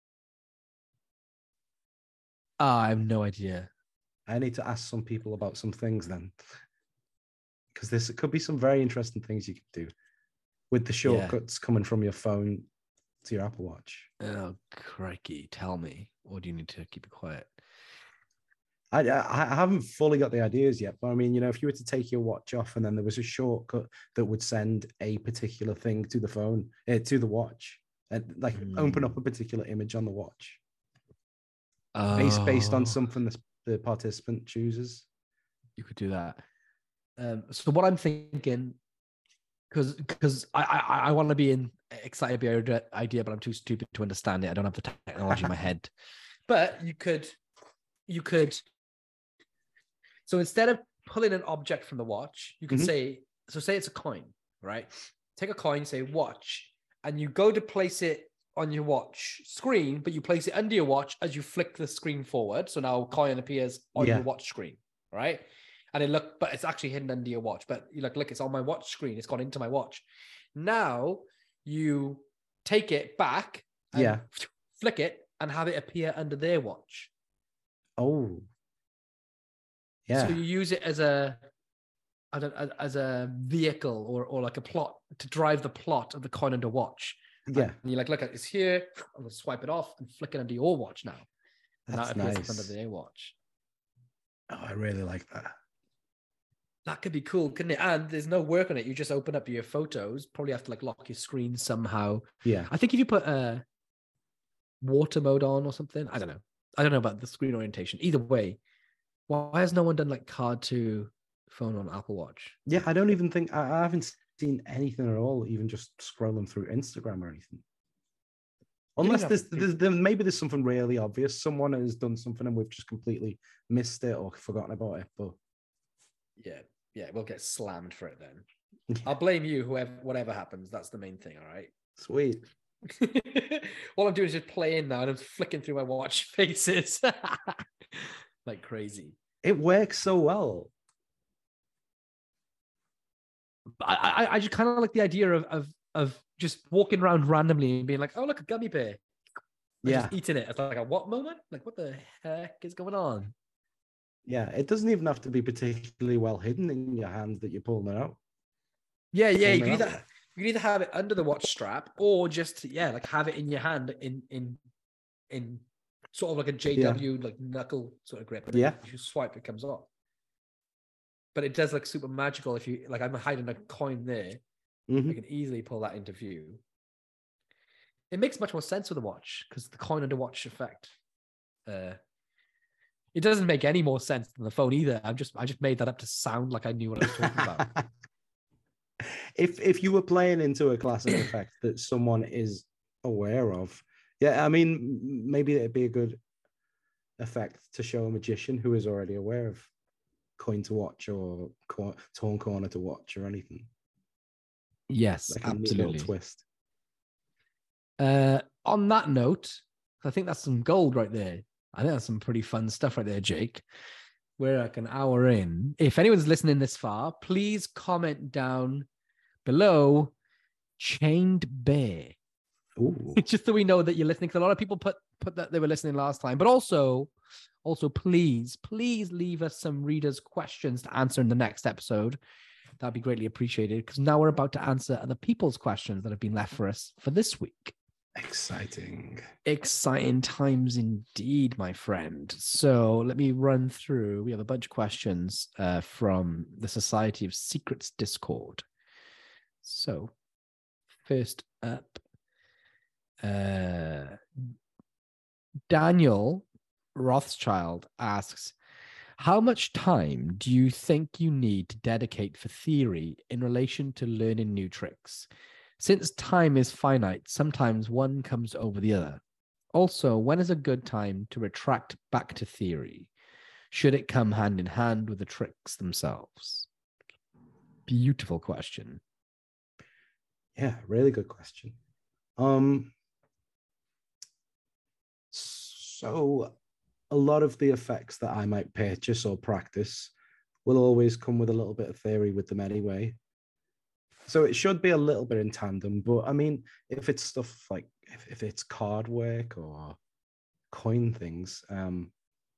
Oh, I have no idea. I need to ask some people about some things then. Because this could be some very interesting things you could do with the shortcuts yeah. coming from your phone to your Apple Watch. Oh, crikey. Tell me. Or do you need to keep it quiet? I, I haven't fully got the ideas yet, but I mean, you know, if you were to take your watch off and then there was a shortcut that would send a particular thing to the phone, uh, to the watch, and like mm. open up a particular image on the watch, oh. based based on something the, the participant chooses. You could do that. Um, so what I'm thinking, because because I I, I want to be in excited by your idea, but I'm too stupid to understand it. I don't have the technology in my head. But you could you could. So instead of pulling an object from the watch, you can mm-hmm. say, so say it's a coin, right? Take a coin, say watch, and you go to place it on your watch screen, but you place it under your watch as you flick the screen forward. So now coin appears on yeah. your watch screen, right? And it look, but it's actually hidden under your watch. But you look, look, it's on my watch screen. It's gone into my watch. Now you take it back, and yeah, flick it, and have it appear under their watch. Oh. Yeah. So you use it as a as a vehicle or or like a plot to drive the plot of the coin under watch. Yeah. And you're like, look, it's here. I'm gonna swipe it off and flick it under your watch now. And That's that appears nice. under their watch. Oh, I really like that. That could be cool, couldn't it? And there's no work on it. You just open up your photos. Probably have to like lock your screen somehow. Yeah. I think if you put a water mode on or something, I don't know. I don't know about the screen orientation. Either way. Why has no one done like card to phone on Apple Watch? Yeah, I don't even think I, I haven't seen anything at all, even just scrolling through Instagram or anything. Unless there's, there's, there's maybe there's something really obvious. Someone has done something and we've just completely missed it or forgotten about it. But yeah, yeah, we'll get slammed for it then. I'll blame you, whoever, whatever happens. That's the main thing. All right. Sweet. All I'm doing is just playing now and I'm flicking through my watch faces. Like crazy. It works so well. I, I, I just kind of like the idea of, of of just walking around randomly and being like, oh, look, a gummy bear. And yeah. Just eating it. It's like a what moment? Like, what the heck is going on? Yeah, it doesn't even have to be particularly well hidden in your hand that you're pulling it out. Yeah, yeah. You can, either, you can either have it under the watch strap or just, yeah, like have it in your hand in in in sort of like a J W, yeah. like knuckle sort of grip. And yeah. If you swipe, it comes off. But it does look super magical if you, like I'm hiding a coin there. Mm-hmm. I can easily pull that into view. It makes much more sense with the watch because the coin under watch effect. Uh, It doesn't make any more sense than the phone either. I'm just I just made that up to sound like I knew what I was talking about. if if you were playing into a classic effect that someone is aware of, yeah, I mean, maybe it'd be a good effect to show a magician who is already aware of coin to watch or cor- torn corner to watch or anything. Yes, Like a neat absolutely. little twist. Uh, on that note, I think that's some gold right there. I think that's some pretty fun stuff right there, Jake. We're like an hour in. If anyone's listening this far, please comment down below Chained Bear. Ooh. Just so we know that you're listening. Because a lot of people put put that they were listening last time. But also, also please, please leave us some readers' questions to answer in the next episode. That'd be greatly appreciated. Because now we're about to answer other people's questions that have been left for us for this week. Exciting. Exciting times indeed, my friend. So let me run through. We have a bunch of questions uh, from the Society of Secrets Discord. So first up, uh, Daniel Rothschild asks, how much time do you think you need to dedicate for theory in relation to learning new tricks? Since time is finite, sometimes one comes over the other. Also, when is a good time to retract back to theory? Should it come hand in hand with the tricks themselves? Beautiful question. Yeah, really good question. Um, so a lot of the effects that I might purchase or practice will always come with a little bit of theory with them anyway. So it should be a little bit in tandem, but I mean, if it's stuff like if, if it's card work or coin things, um,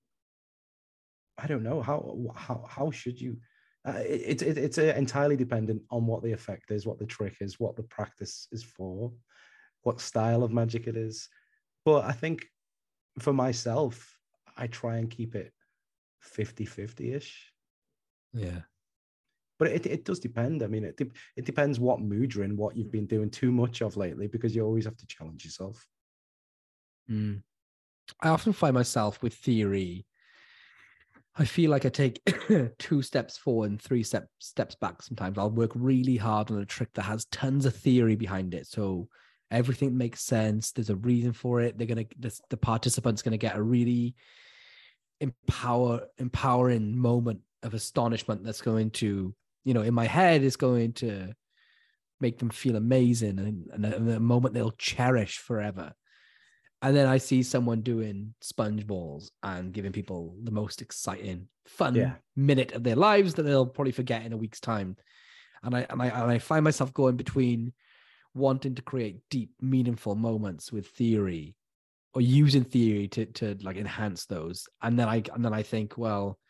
I don't know how how how should you? Uh, it, it it's entirely dependent on what the effect is, what the trick is, what the practice is for, what style of magic it is. But I think for myself, I try and keep it fifty-fifty-ish. Yeah. But it, it does depend. I mean, it, it depends what mood you're in, what you've been doing too much of lately, because you always have to challenge yourself. Mm. I often find myself with theory, I feel like I take two steps forward and three step, steps back sometimes. I'll work really hard on a trick that has tons of theory behind it. So everything makes sense. There's a reason for it. They're going to, the participant's going to get a really empower, empowering moment of astonishment that's going to, you know, in my head is going to make them feel amazing and, and, a, and a moment they'll cherish forever. And then I see someone doing sponge balls and giving people the most exciting, fun Yeah. minute of their lives that they'll probably forget in a week's time. And I, and I and I find myself going between wanting to create deep, meaningful moments with theory or using theory to to like enhance those. And then I and then I think, well,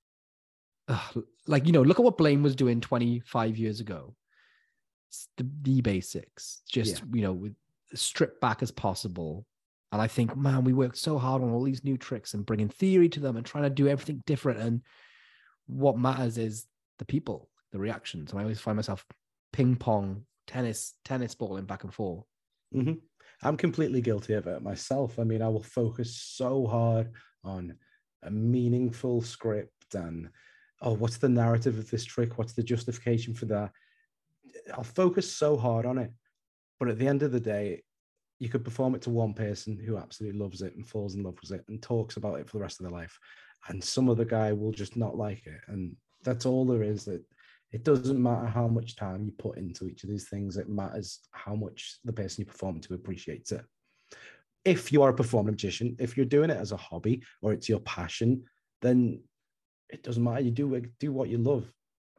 ugh, like, you know, look at what Blaine was doing twenty-five years ago. It's the, the basics, just, yeah. you know, with stripped back as possible. And I think, man, we worked so hard on all these new tricks and bringing theory to them and trying to do everything different. And what matters is the people, the reactions. And I always find myself ping pong, tennis, tennis balling back and forth. Mm-hmm. I'm completely guilty of it myself. I mean, I will focus so hard on a meaningful script and, oh, what's the narrative of this trick? What's the justification for that? I'll focus so hard on it. But at the end of the day, you could perform it to one person who absolutely loves it and falls in love with it and talks about it for the rest of their life. And some other guy will just not like it. And that's all there is. That it doesn't matter how much time you put into each of these things. It matters how much the person you perform to appreciates it. If you are a performing magician, if you're doing it as a hobby or it's your passion, then it doesn't matter. You do, do what you love.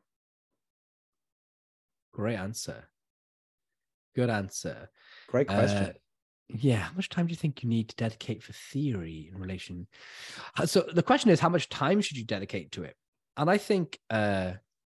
Great answer. Good answer. Great question. Uh, yeah. How much time do you think you need to dedicate for theory in relation? So the question is, how much time should you dedicate to it? And I think, uh,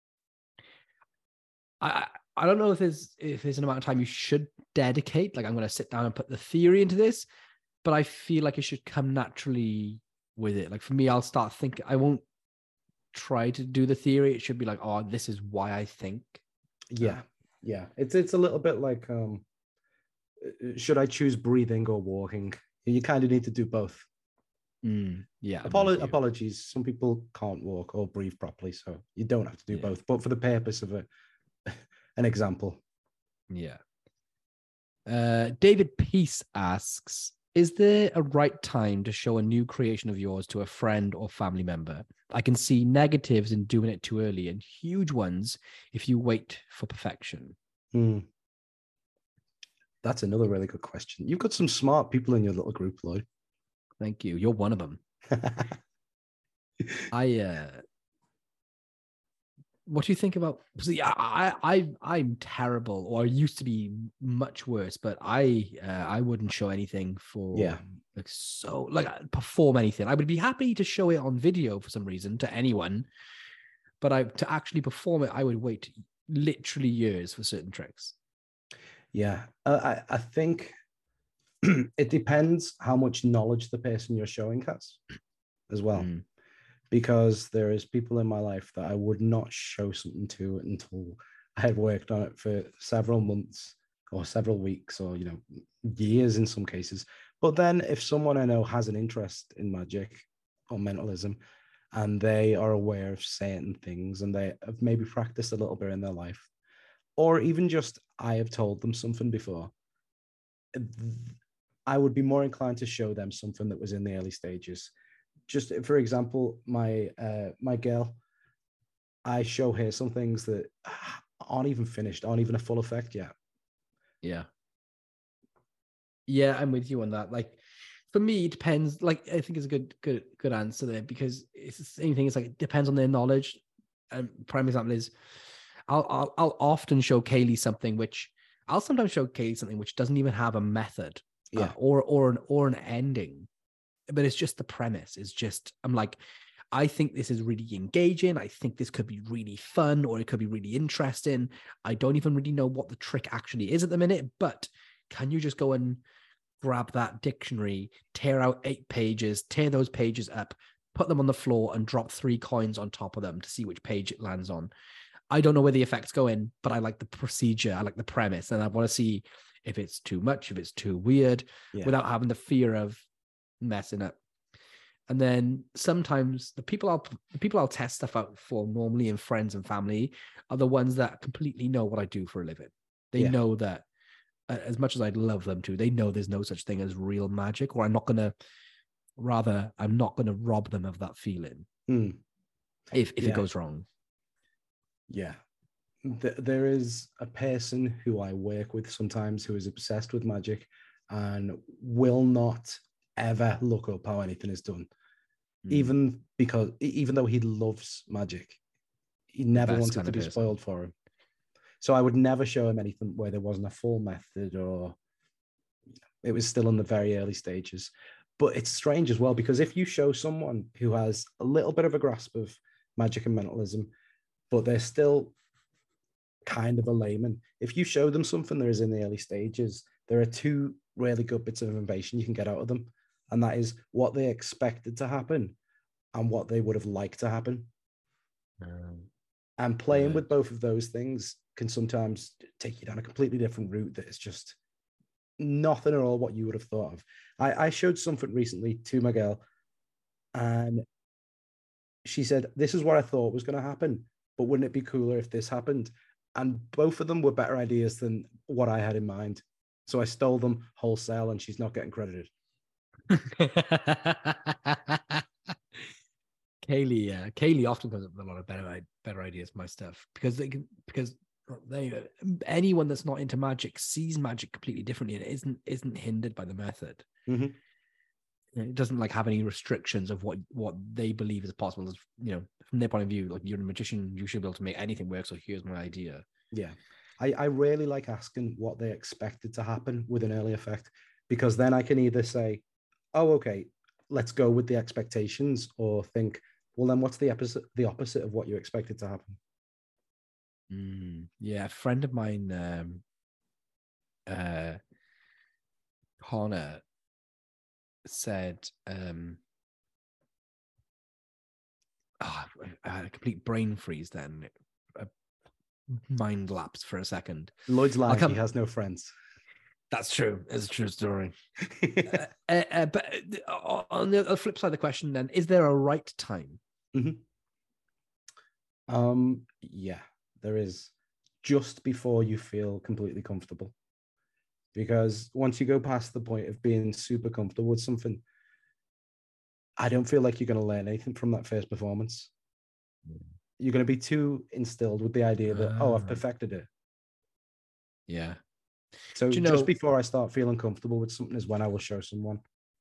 I, I don't know if there's, if there's an amount of time you should dedicate, like I'm going to sit down and put the theory into this, but I feel like it should come naturally with it. Like for me, I'll start thinking, I won't try to do the theory. It should be like, oh, this is why I think. Yeah. Yeah. It's, it's a little bit like, um, should I choose breathing or walking? You kind of need to do both. Mm, yeah. I'm Apolo- with you. apologies. Some people can't walk or breathe properly, so you don't have to do Yeah. both. But for the purpose of a an example, Yeah. Uh, David Peace asks, is there a right time to show a new creation of yours to a friend or family member? I can see negatives in doing it too early and huge ones if you wait for perfection. Hmm. That's another really good question. You've got some smart people in your little group, Lloyd. Thank you. You're one of them. I uh what do you think about see I I I'm terrible, or I used to be much worse, but I uh, I wouldn't show anything for Yeah. like so like perform anything. I would be happy to show it on video for some reason to anyone, but I to actually perform it, I would wait literally years for certain tricks. Yeah, uh, I I think it depends how much knowledge the person you're showing has as well. Mm. Because there is people in my life that I would not show something to until I had worked on it for several months or several weeks or, you know, years in some cases. But then if someone I know has an interest in magic or mentalism and they are aware of certain things and they have maybe practiced a little bit in their life, or even just I have told them something before, I would be more inclined to show them something that was in the early stages. Just for example, my uh, my girl, I show her some things that aren't even finished, aren't even a full effect yet. Yeah. Yeah, I'm with you on that. Like for me, it depends. Like I think it's a good, good, good answer there, because it's the same thing. It's like it depends on their knowledge. And prime example is, I'll I'll, I'll often show Kaylee something which I'll sometimes show Kaylee something which doesn't even have a method, Yeah, uh, or or an or an ending, but it's just the premise. It's just I'm like, I think this is really engaging. I think this could be really fun, or it could be really interesting. I don't even really know what the trick actually is at the minute, but can you just go and grab that dictionary, tear out eight pages, tear those pages up, put them on the floor, and drop three coins on top of them to see which page it lands on? I don't know where the effects go in, but I like the procedure. I like the premise, and I want to see if it's too much, if it's too weird, yeah, without having the fear of messing up. And then sometimes the people I'll the people I'll test stuff out for normally in friends and family are the ones that completely know what I do for a living. They yeah, know that, uh, as much as I'd love them to, they know there's no such thing as real magic, or I'm not gonna rather I'm not gonna rob them of that feeling mm, if if it yeah, goes wrong. yeah. Th- there is a person who I work with sometimes who is obsessed with magic and will not ever look up how anything is done, Mm, even because e- even though he loves magic, he the never best wants it kind to of be person. spoiled for him. So I would never show him anything where there wasn't a full method or it was still in the very early stages. But it's strange as well, because if you show someone who has a little bit of a grasp of magic and mentalism, but they're still kind of a layman, if you show them something that is in the early stages, there are two really good bits of information you can get out of them. And that is what they expected to happen and what they would have liked to happen. Um, And playing good. with both of those things can sometimes take you down a completely different route that is just nothing at all what you would have thought of. I, I showed something recently to my girl, and she said, "This is what I thought was going to happen, but wouldn't it be cooler if this happened?" And both of them were better ideas than what I had in mind. So I stole them wholesale, and she's not getting credited. Kaylee, uh, Kaylee often comes up with a lot of better better ideas for my stuff, because they can because they anyone that's not into magic sees magic completely differently, and it isn't isn't hindered by the method. Mm-hmm. It doesn't like have any restrictions of what what they believe is possible. You know, from their point of view, like you're a magician, you should be able to make anything work. So here's my idea. Yeah. I, I really like asking what they expected to happen with an early effect, because then I can either say, oh, okay, let's go with the expectations, or think, well, then what's the opposite, the opposite of what you expected to happen? Mm, yeah, a friend of mine, um, uh, Connor, said, um, oh, I had a complete brain freeze then, a mind lapse for a second. Lloyd's I'll lying. He come. has no friends. That's true. It's a true story. uh, uh, uh, but uh, on the flip side of the question, then, is there a right time? Mm-hmm. Um, yeah, there is, just before you feel completely comfortable. Because once you go past the point of being super comfortable with something, I don't feel like you're going to learn anything from that first performance. You're going to be too instilled with the idea that, uh, oh, I've perfected it. Yeah. So you just know, before I start feeling comfortable with something is when I will show someone.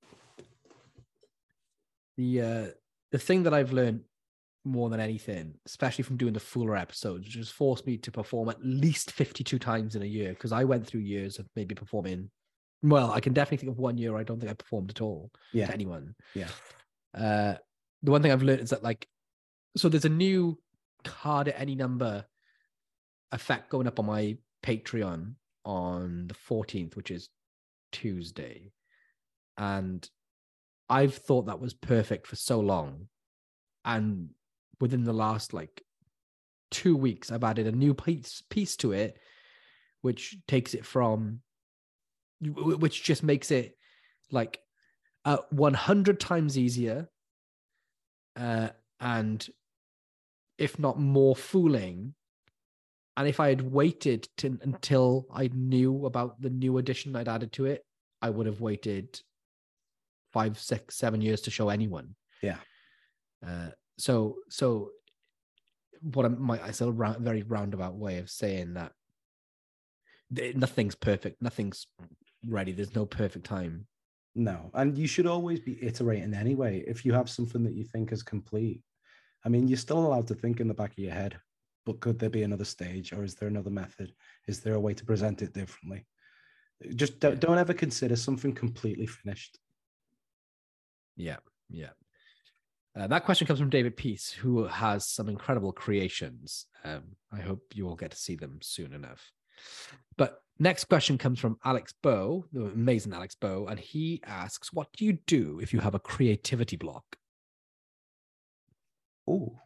The uh, the thing that I've learned more than anything, especially from doing the fuller episodes, just forced me to perform at least fifty-two times in a year, because I went through years of maybe performing. Well, I can definitely think of one year I don't think I performed at all Yeah. to anyone. Yeah. Uh, the one thing I've learned is that, like, so there's a new card at any number effect going up on my Patreon on the fourteenth, which is Tuesday. And I've thought that was perfect for so long. And within the last like two weeks, I've added a new piece piece to it, which takes it from, which just makes it like uh, one hundred times easier, uh, and if not more fooling. And if I had waited to, until I knew about the new addition I'd added to it, I would have waited five, six, seven years to show anyone. Yeah. Uh, so, so what I might, I still a very roundabout way of saying that nothing's perfect, nothing's ready. There's no perfect time. No, and you should always be iterating anyway. If you have something that you think is complete, I mean, you're still allowed to think in the back of your head, but could there be another stage, or is there another method? Is there a way to present it differently? Just don't, yeah. don't ever consider something completely finished. Yeah, yeah. Uh, that question comes from David Peace, who has some incredible creations. Um, I hope you will get to see them soon enough. But next question comes from Alex Bow, the amazing Alex Bow, and he asks, what do you do if you have a creativity block? Oh,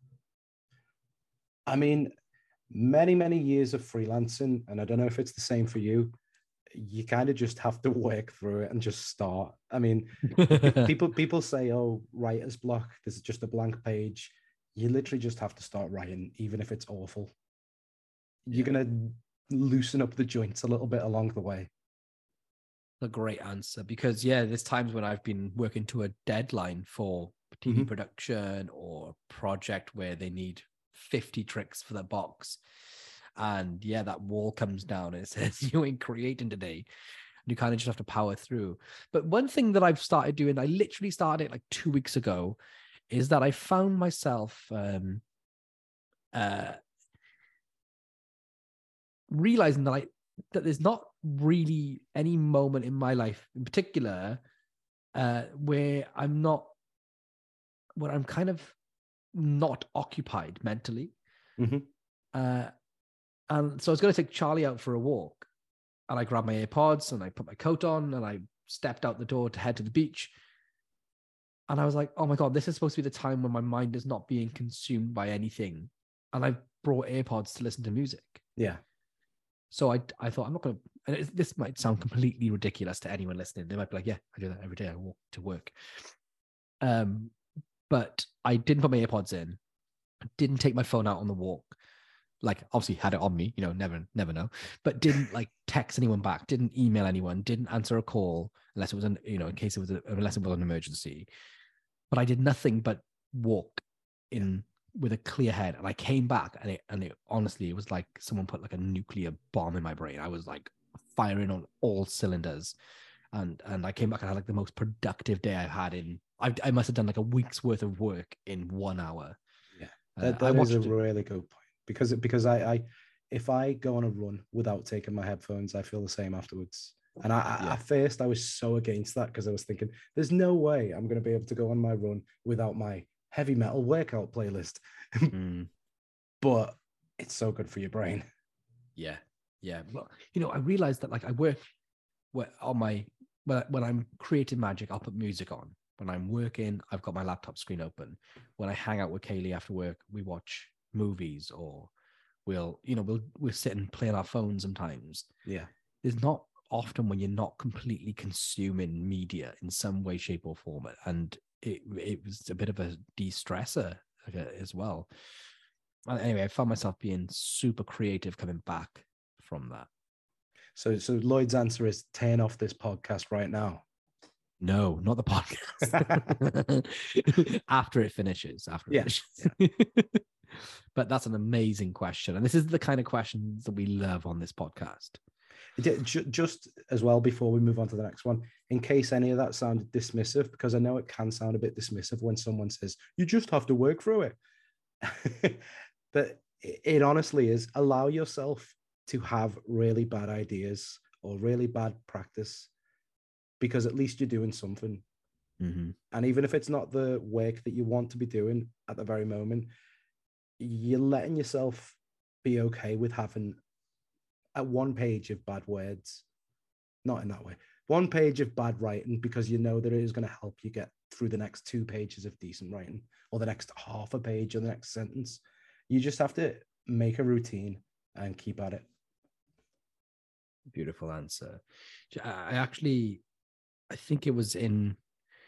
I mean, many, many years of freelancing, and I don't know if it's the same for you, you kind of just have to work through it and just start. I mean, people people say, oh, writer's block, this is just a blank page. You literally just have to start writing, even if it's awful. You're yeah. going to loosen up the joints a little bit along the way. A great answer, because, yeah, there's times when I've been working to a deadline for T V mm-hmm. production or a project where they need fifty tricks for the box. And yeah, that wall comes down and it says, you ain't creating today. And you kind of just have to power through. But one thing that I've started doing, I literally started it like two weeks ago, is that I found myself um, uh, realizing that I that there's not really any moment in my life in particular uh, where I'm not, where I'm kind of not occupied mentally. Mm-hmm. Uh, And so I was going to take Charlie out for a walk, and I grabbed my AirPods and I put my coat on and I stepped out the door to head to the beach. And I was like, oh my God, this is supposed to be the time when my mind is not being consumed by anything. And I brought AirPods to listen to music. Yeah. So I, I thought, I'm not going to, and it, this might sound completely ridiculous to anyone listening. They might be like, yeah, I do that every day. I walk to work. Um, but I didn't put my AirPods in. I didn't take my phone out on the walk. Like, obviously had it on me, you know, never, never know, but didn't like text anyone back, didn't email anyone, didn't answer a call unless it was an, you know, in case it was, a, unless it was an emergency. But I did nothing but walk in with a clear head. And I came back and it, and it honestly, it was like someone put like a nuclear bomb in my brain. I was like firing on all cylinders. And, and I came back and had like the most productive day I've had in, I, I must have done like a week's worth of work in one hour. Yeah, that, uh, that I is a it. really good point. Because because I, I if I go on a run without taking my headphones, I feel the same afterwards. And I, yeah. at first I was so against that because I was thinking, there's no way I'm going to be able to go on my run without my heavy metal workout playlist. mm. But it's so good for your brain. Yeah, yeah. Well, you know, I realized that like I work on my when, when I'm creating magic, I'll put music on. When I'm working, I've got my laptop screen open. When I hang out with Kaylee after work, we watch movies, or we'll, you know, we'll we'll sit and play on our phones sometimes. Yeah. There's not often when you're not completely consuming media in some way, shape, or form. And it it was a bit of a de-stressor as well. Anyway, I found myself being super creative coming back from that. So, so Lloyd's answer is turn off this podcast right now. No, not the podcast. After it finishes. After it yeah. finishes. Yeah. But that's an amazing question. And this is the kind of questions that we love on this podcast. Just as well, before we move on to the next one, in case any of that sounded dismissive, because I know it can sound a bit dismissive when someone says, you just have to work through it. But it honestly is, allow yourself to have really bad ideas or really bad practice, because at least you're doing something. Mm-hmm. And even if it's not the work that you want to be doing at the very moment, you're letting yourself be okay with having a one page of bad words. Not in that way. One page of bad writing, because you know that it is going to help you get through the next two pages of decent writing, or the next half a page, or the next sentence. You just have to make a routine and keep at it. Beautiful answer. I actually, I think it was in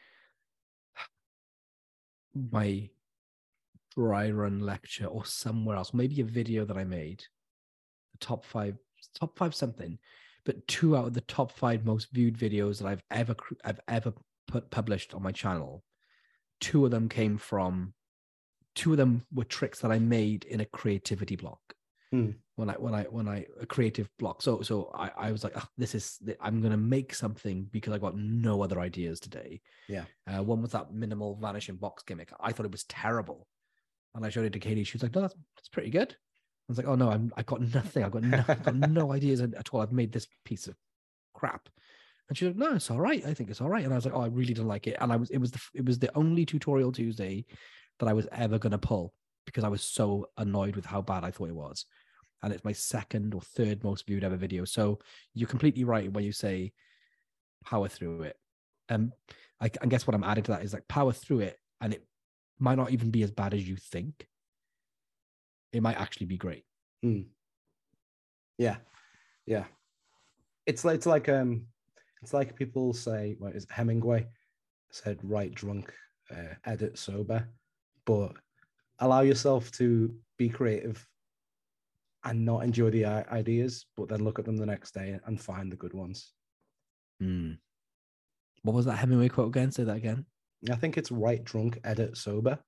my dry run lecture or somewhere else, maybe a video that I made, the top five, top five something, but two out of the top five most viewed videos that I've ever, I've ever put published on my channel. Two of them came from, two of them were tricks that I made in a creativity block. Hmm. When I, when I, when I, a creative block. So, so I, I was like, oh, this is, I'm going to make something because I got no other ideas today. Yeah. Uh, one was that minimal vanishing box gimmick. I thought it was terrible. And I showed it to Katie. She was like, no, that's, that's pretty good. I was like, oh no, I'm, I got nothing. I've got no, I've got no ideas at all. I've made this piece of crap. And she's like, no, it's all right. I think it's all right. And I was like, oh, I really didn't like it. And I was, it was the, it was the only Tutorial Tuesday that I was ever going to pull, because I was so annoyed with how bad I thought it was. And it's my second or third most viewed ever video. So you're completely right when you say power through it. Um, I, I guess what I'm adding to that is like power through it, and it might not even be as bad as you think. It might actually be great. Mm. Yeah, yeah. It's like it's like um, it's like people say. What is it? Hemingway said, "Write drunk, uh, edit sober," but allow yourself to be creative and not enjoy the ideas, but then look at them the next day and find the good ones. Mm. What was that Hemingway quote again? Say that again. I think it's write drunk, edit sober.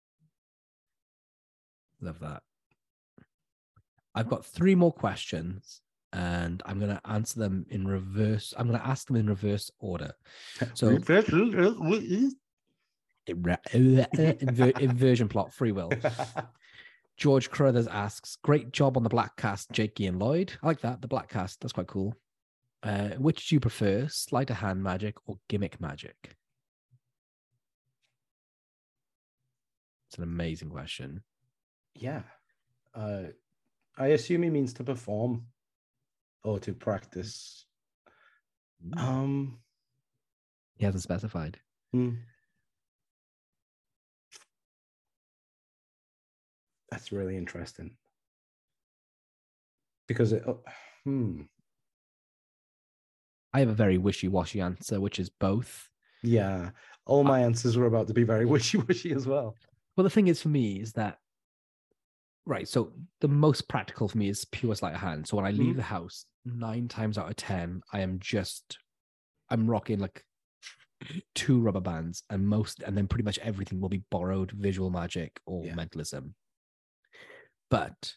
Love that. I've got three more questions, and I'm going to answer them in reverse. I'm going to ask them in reverse order. So, inver- inversion plot, free will. George Crothers asks, great job on the Black Cast, Jakey and Lloyd. I like that, the Black Cast. That's quite cool. Uh, which do you prefer, sleight of hand magic or gimmick magic? It's an amazing question. Yeah. Uh, I assume he means to perform or to practice. Mm. Um, He hasn't specified. Hmm. That's really interesting. Because it, oh, hmm. I have a very wishy-washy answer, which is both. Yeah. All my I, answers were about to be very wishy-washy as well. Well, the thing is for me is that, right, so the most practical for me is pure sleight of hand. So when I leave mm-hmm. the house, nine times out of ten, I am just, I'm rocking like two rubber bands, and most, and then pretty much everything will be borrowed visual magic or yeah. mentalism. But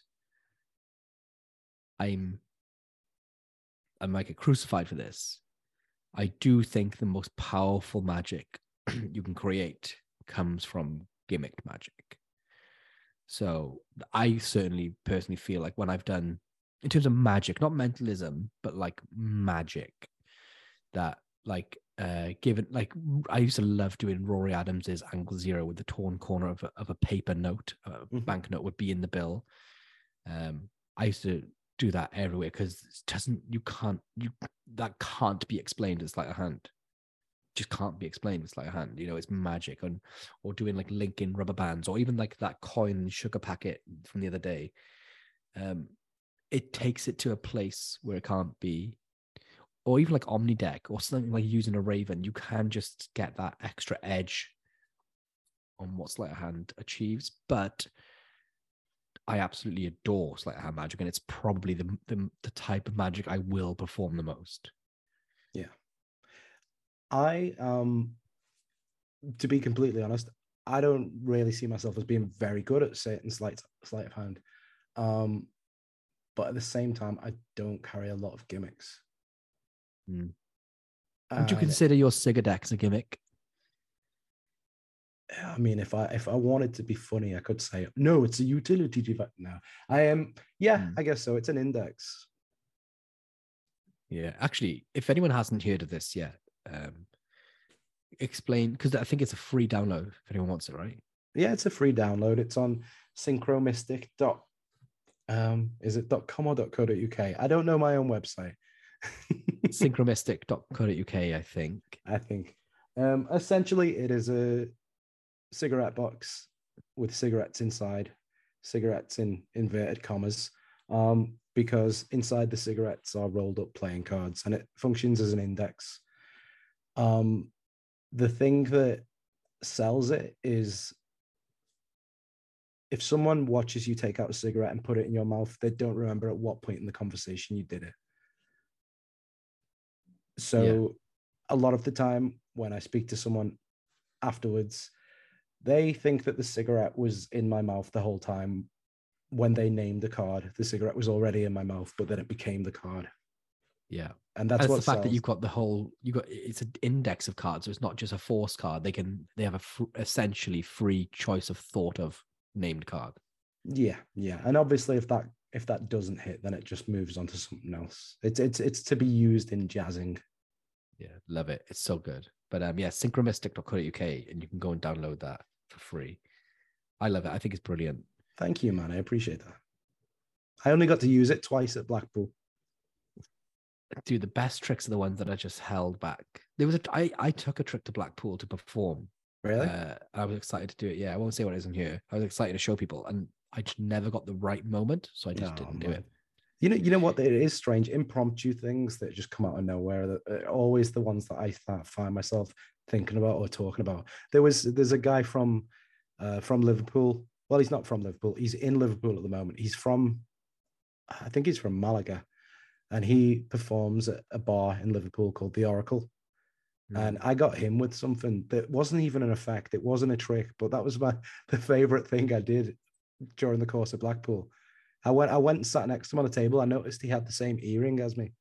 I'm, I might get crucified for this. I do think the most powerful magic you can create comes from gimmicked magic. So I certainly personally feel like when I've done, in terms of magic, not mentalism, but like magic, that like uh given, like I used to love doing Rory Adams's Angle Zero with the torn corner of a, of a paper note, a mm-hmm. banknote would be in the bill. Um, I used to do that everywhere because it doesn't, you can't, you that can't be explained as sleight of hand. Just can't be explained as sleight of hand. You know, it's magic. And or doing like linking rubber bands, or even like that coin sugar packet from the other day. Um, it takes it to a place where it can't be. or even like Omnideck or something like using a Raven, you can just get that extra edge on what sleight of hand achieves. But I absolutely adore sleight of hand magic, and it's probably the, the the type of magic I will perform the most. Yeah. I um to be completely honest, I don't really see myself as being very good at certain sleight sleight of hand. Um, but at the same time, I don't carry a lot of gimmicks. Mm. Would you And consider your Sigurd decks a gimmick? I mean, if I if I wanted to be funny, I could say no, it's a utility device. No, I am. Yeah, Mm. I guess so. It's an index. Yeah, actually, if anyone hasn't heard of this yet, um, explain, because I think it's a free download if anyone wants it, right? Yeah, it's a free download. It's on synchromystic dot um is it .com or .co.uk? I don't know my own website. synchromystic dot co dot uk, I think. I think. Um, essentially, it is a cigarette box with cigarettes inside, cigarettes in inverted commas, um, because inside the cigarettes are rolled up playing cards, and it functions as an index. Um, the thing that sells it is if someone watches you take out a cigarette and put it in your mouth, they don't remember at what point in the conversation you did it. So yeah. A lot of the time when I speak to someone afterwards, they think that the cigarette was in my mouth the whole time. When they named the card, the cigarette was already in my mouth, but then it became the card. Yeah. And that's and what the fact sells. that you've got the whole, you got, it's an index of cards. So it's not just a force card. They can, they have a fr- essentially free choice of thought of named card. Yeah. Yeah. And obviously if that, if that doesn't hit, then it just moves on to something else. It's, it's, it's to be used in jazzing. Yeah. Love it. It's so good. But um, yeah, synchromystic dot co dot uk, and you can go and download that for free. I love it. I think it's brilliant. Thank you, man. I appreciate that. I only got to use it twice at Blackpool. Dude, the best tricks are the ones that I just held back. There was a, I, I took a trip to Blackpool to perform. Really? Uh, I was excited to do it. Yeah, I won't say what it is in here. I was excited to show people, and I just never got the right moment, so I just oh, didn't man. do it. You know, you know what? It is strange. Impromptu things that just come out of nowhere. That are always the ones that I th- find myself thinking about or talking about. There was, there's a guy from, uh, from Liverpool. Well, he's not from Liverpool. He's in Liverpool at the moment. He's from, I think he's from Malaga, and he performs at a bar in Liverpool called the Oracle. Mm. And I got him with something that wasn't even an effect. It wasn't a trick, but that was my the favorite thing I did during the course of Blackpool. I went, I went and sat next to him on the table. I noticed he had the same earring as me.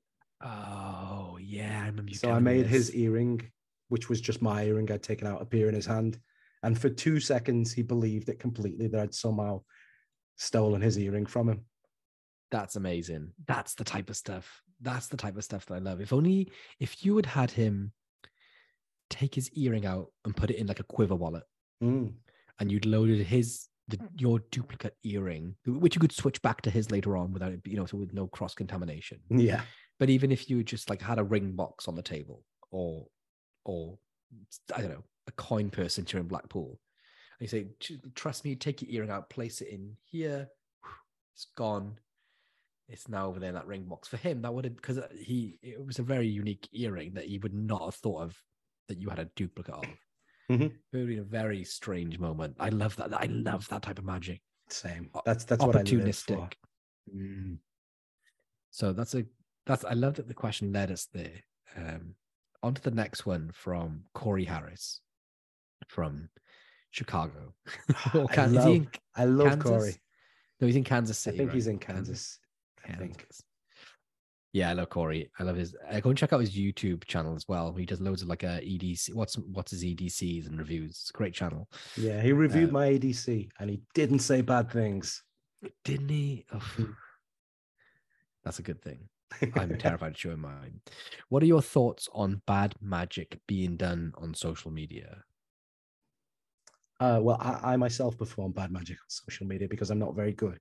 Oh yeah, I remember you. So I made his earring, which was just my earring I'd taken out, appear in his hand. And for two seconds, he believed it completely that I'd somehow stolen his earring from him. That's amazing. That's the type of stuff. That's the type of stuff that I love. If only if you had had him take his earring out and put it in like a quiver wallet, mm. and you'd loaded his the, your duplicate earring, which you could switch back to his later on without it, you know, so with no cross contamination. Yeah. But even if you just like had a ring box on the table, or or I don't know, a coin purse since you're in Blackpool, and you say, "Trust me, take your earring out, place it in here." It's gone. It's now over there in that ring box. For him, that would have, because he, it was a very unique earring that he would not have thought of that you had a duplicate of. Mm-hmm. It would have been a very strange moment. I love that. I love that type of magic. Same. That's that's what I live for. Mm. So that's a that's I love that the question led us there. Um, on to the next one from Corey Harris from Chicago. or I love, in I love Kansas? Corey. No, he's in Kansas City. I think right? he's in Kansas. Kansas. I think. Yeah, I love Corey. I love his. I go and check out his YouTube channel as well. He does loads of like a E D C. What's what's his E D Cs and reviews? It's a great channel. Yeah, he reviewed uh, my A D C and he didn't say bad things, didn't he? Oh, that's a good thing. I'm terrified to show him mine. What are your thoughts on bad magic being done on social media? Uh, well, I, I myself perform bad magic on social media because I'm not very good.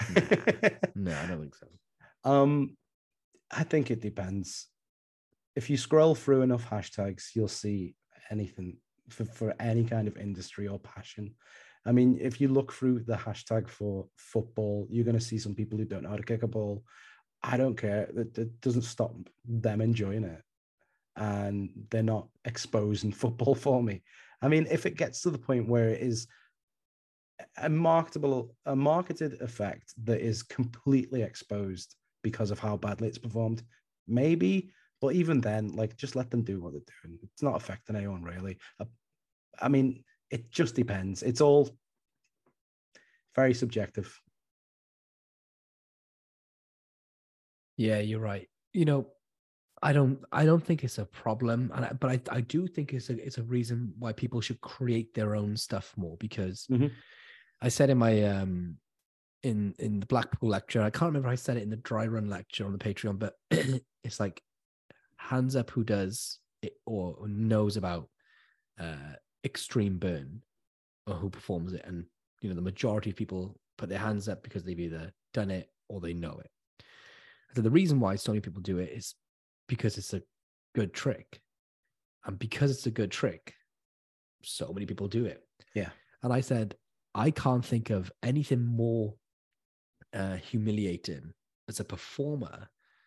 No, I don't think so. Um, I think it depends. If you scroll through enough hashtags, you'll see anything for, for any kind of industry or passion. I mean, if you look through the hashtag for football, you're going to see some people who don't know how to kick a ball. I don't care. It, it doesn't stop them enjoying it. And they're not exposing football for me. I mean, if it gets to the point where it is a marketable, a marketed effect that is completely exposed because of how badly it's performed, maybe. But even then, like, just let them do what they're doing. It's not affecting anyone really. I, I mean, it just depends. It's all very subjective. Yeah, you're right. You know, I don't I don't think it's a problem, and I, but I I do think it's a it's a reason why people should create their own stuff more, because mm-hmm. I said in my um in in the Blackpool lecture, I can't remember if I said it in the dry run lecture on the Patreon, but it's like, hands up who does it or knows about uh extreme burn, or who performs it. And you know, the majority of people put their hands up because they've either done it or they know it. So the reason why so many people do it is because it's a good trick. And because it's a good trick, so many people do it. Yeah. And I said, I can't think of anything more uh, humiliating as a performer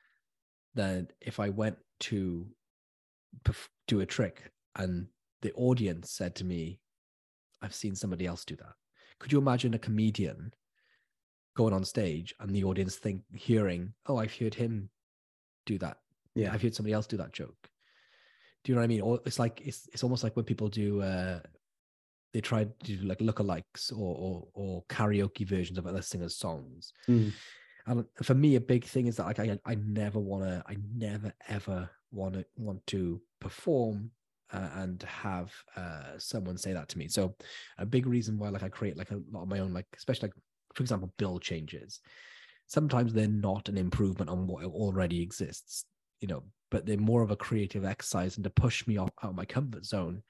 than if I went to perf- do a trick and the audience said to me, I've seen somebody else do that. Could you imagine a comedian going on stage and the audience think hearing, oh, I've heard him do that. Yeah. I've heard somebody else do that joke. Do you know what I mean? Or it's like, it's it's almost like when people do, uh, they try to do like lookalikes or, or, or karaoke versions of other singers' songs. Mm. And for me, a big thing is that like, I, I never want to, I never, ever want to, want to perform uh, and have uh, someone say that to me. So a big reason why like I create like a lot of my own, like, especially like, for example, bill changes. Sometimes they're not an improvement on what already exists, you know, but they're more of a creative exercise and to push me out, out of my comfort zone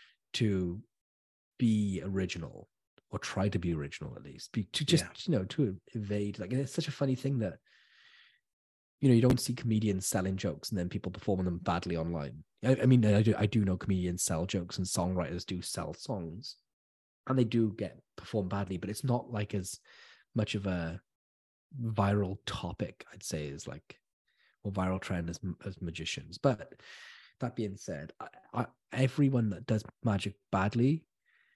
to be original, or try to be original, at least be to just, yeah. you know, to evade, like, and it's such a funny thing that, you know, you don't see comedians selling jokes and then people performing them badly online. I, I mean, I do, I do know comedians sell jokes and songwriters do sell songs and they do get performed badly, but it's not like as much of a viral topic, I'd say, is like, or viral trend as, as magicians. But that being said, I, I, everyone that does magic badly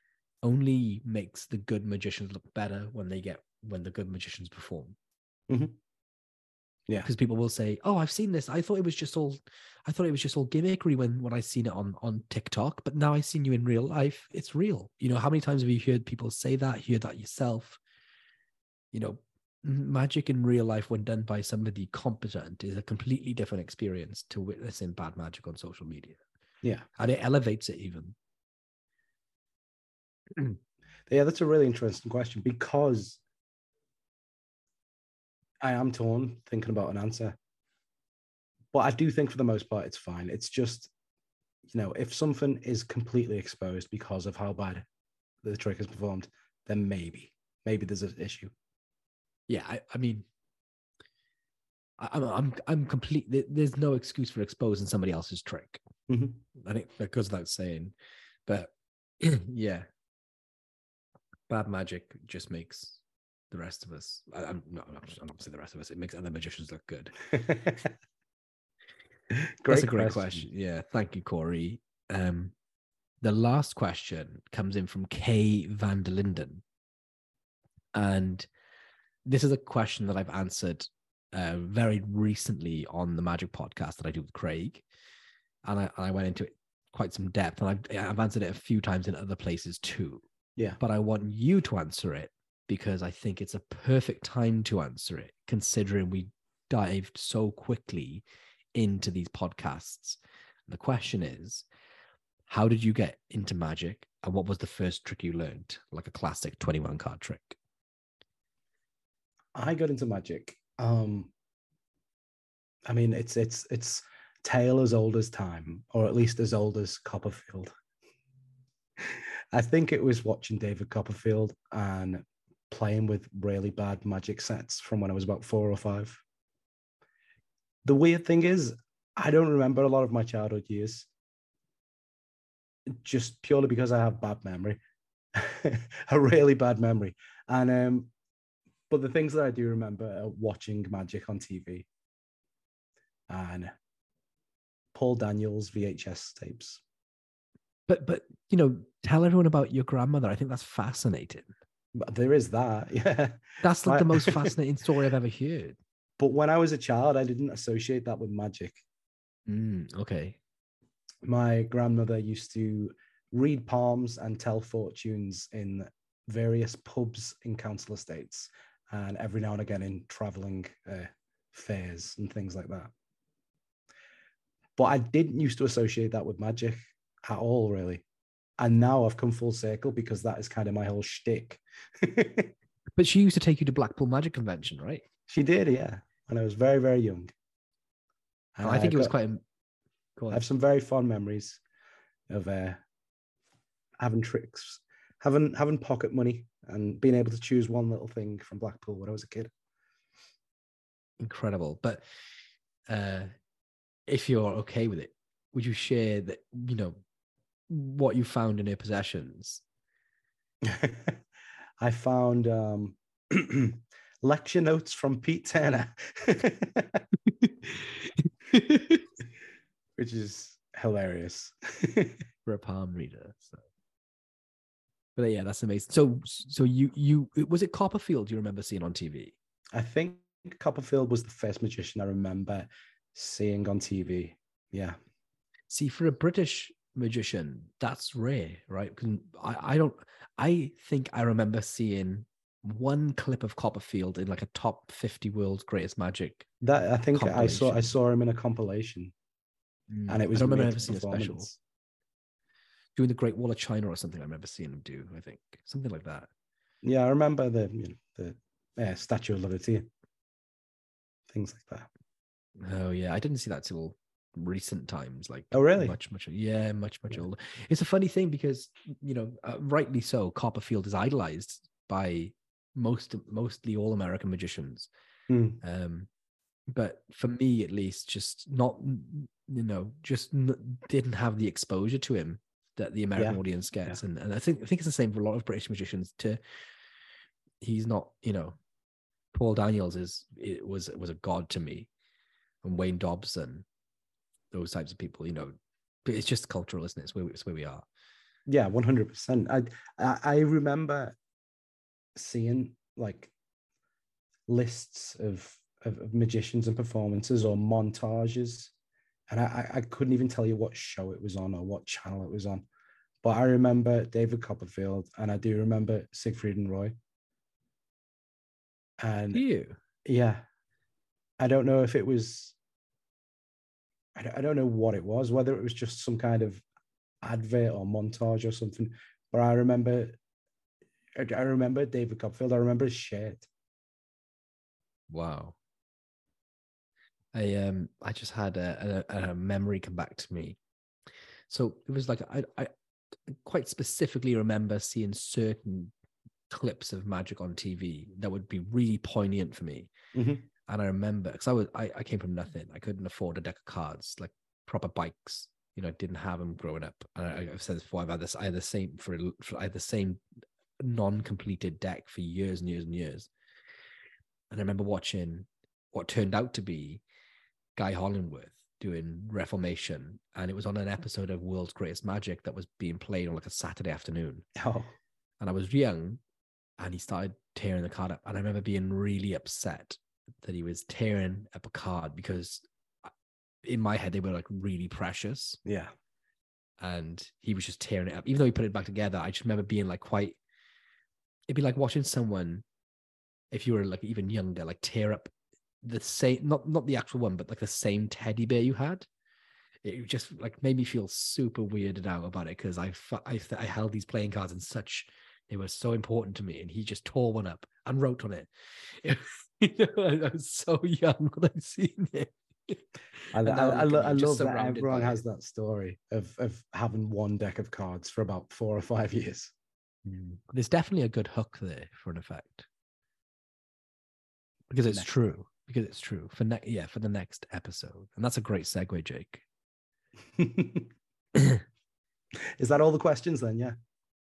only makes the good magicians look better when they get when the good magicians perform. Mm-hmm. Yeah, because people will say, "Oh, I've seen this. I thought it was just all, I thought it was just all gimmickry when when I seen it on on TikTok, but now I've seen you in real life. It's real." You know, how many times have you heard people say that? Hear that yourself? You know, magic in real life, when done by somebody competent, is a completely different experience to witnessing bad magic on social media. Yeah, and it elevates it even. Yeah, that's a really interesting question, because I am torn thinking about an answer. But I do think for the most part, it's fine. It's just, you know, if something is completely exposed because of how bad the trick is performed, then maybe, maybe there's an issue. Yeah, I, I mean, I, I'm, I'm, I'm complete. There's no excuse for exposing somebody else's trick. Mm-hmm. I think that goes without saying. But yeah, bad magic just makes the rest of us. I, I'm not. I'm not saying the rest of us. It makes other magicians look good. That's a great question. question. Yeah, thank you, Corey. Um, the last question comes in from Kay van der Linden, and this is a question that I've answered uh, very recently on the Magic podcast that I do with Craig, and I, I went into it quite some depth, and I've, I've answered it a few times in other places too. Yeah, but I want you to answer it because I think it's a perfect time to answer it, considering we dived so quickly into these podcasts. And the question is, how did you get into magic, and what was the first trick you learned, like a classic twenty-one card trick? I got into magic. Um, I mean, it's it's it's tale as old as time, or at least as old as Copperfield. I think it was watching David Copperfield and playing with really bad magic sets from when I was about four or five. The weird thing is, I don't remember a lot of my childhood years, just purely because I have bad memory, a really bad memory. And um, but the things that I do remember are watching magic on T V. and Paul Daniels V H S tapes. But but you know, tell everyone about your grandmother. I think that's fascinating. But there is that, yeah. That's like My- the most fascinating story I've ever heard. But when I was a child, I didn't associate that with magic. Mm, okay. My grandmother used to read palms and tell fortunes in various pubs in council estates, and every now and again in traveling uh, fairs and things like that. But I didn't used to associate that with magic at all, really. And now I've come full circle because that is kind of my whole shtick. But she used to take you to Blackpool Magic Convention, right? She did, yeah. When I was very, very young. And Oh, I think I've it was got- quite. A... Go I on. have some very fond memories of uh, having tricks, having having pocket money, and being able to choose one little thing from Blackpool when I was a kid. Incredible. But uh, if you're okay with it, would you share that? You know what you found in her possessions? I found um, lecture notes from Pete Turner, which is hilarious. For a palm reader. So. But yeah, that's amazing. So, so you you was it Copperfield you remember seeing on T V? I think Copperfield was the first magician I remember seeing on T V. Yeah. See, for a British magician, that's rare, right? Because I, I don't, I think I remember seeing one clip of Copperfield in like a top fifty world's greatest magic. That I think I saw I Compilation. saw him in a compilation, Mm. and it was I don't remember made ever to seeing a special. performance. Doing the Great Wall of China or something. I remember seeing him do. I think something like that. Yeah, I remember the you know, the uh, Statue of Liberty, things like that. Oh yeah, I didn't see that till recent times. Like Oh, really? much much yeah, much much Yeah. older. It's a funny thing because you know, uh, rightly so, Copperfield is idolized by most mostly all American magicians. Hmm. Um, but for me, at least, just not you know, just n- didn't have the exposure to him that the American Yeah. audience gets, and and I think I think it's the same for a lot of British magicians. To he's not, you know, Paul Daniels is it was was a god to me, and Wayne Dobson, those types of people, you know. But it's just cultural, isn't it? It's where we, it's where we are. Yeah, one hundred percent. I I I remember seeing like lists of, of of magicians and performances or montages, and I I- I couldn't even tell you what show it was on or what channel it was on. But I remember David Copperfield, and I do remember Siegfried and Roy. And You yeah, I don't know if it was, I don't, I don't know what it was, whether it was just some kind of advert or montage or something. But I remember, I I remember David Copperfield. I remember his shirt. wow. I um I just had a, a, a memory come back to me. So it was like I I quite specifically remember seeing certain clips of magic on T V that would be really poignant for me. Mhm. And I remember because I was I, I came from nothing. I couldn't afford a deck of cards, like proper bikes. You know, I didn't have them growing up. And I, I've said this before. I've had this. I had the same for, for I had the same non-completed deck for years and years and years. And I remember watching what turned out to be Guy Hollingworth doing Reformation, and it was on an episode of World's Greatest Magic that was being played on like a Saturday afternoon. Oh, And I was young, and he started tearing the card up, and I remember being really upset that he was tearing up a card because in my head they were like really precious, yeah. and he was just tearing it up. Even though he put it back together, I just remember being like quite. It'd be like watching someone, if you were like even younger, like tear up the same, not not the actual one, but like the same teddy bear you had. It just like made me feel super weirded out about it because I I I held these playing cards in such, they were so important to me, and he just tore one up and wrote on it. You know, I was so young when I seen it. I, And I, now I, look lo- at me, I just love that surrounded everyone by has it. that story of, of having one deck of cards for about four or five years. Mm. There's definitely a good hook there for an effect because it's Next true. Because it's true for ne- yeah for the next episode, and that's a great segue, Jake. Is that all the questions then? Yeah.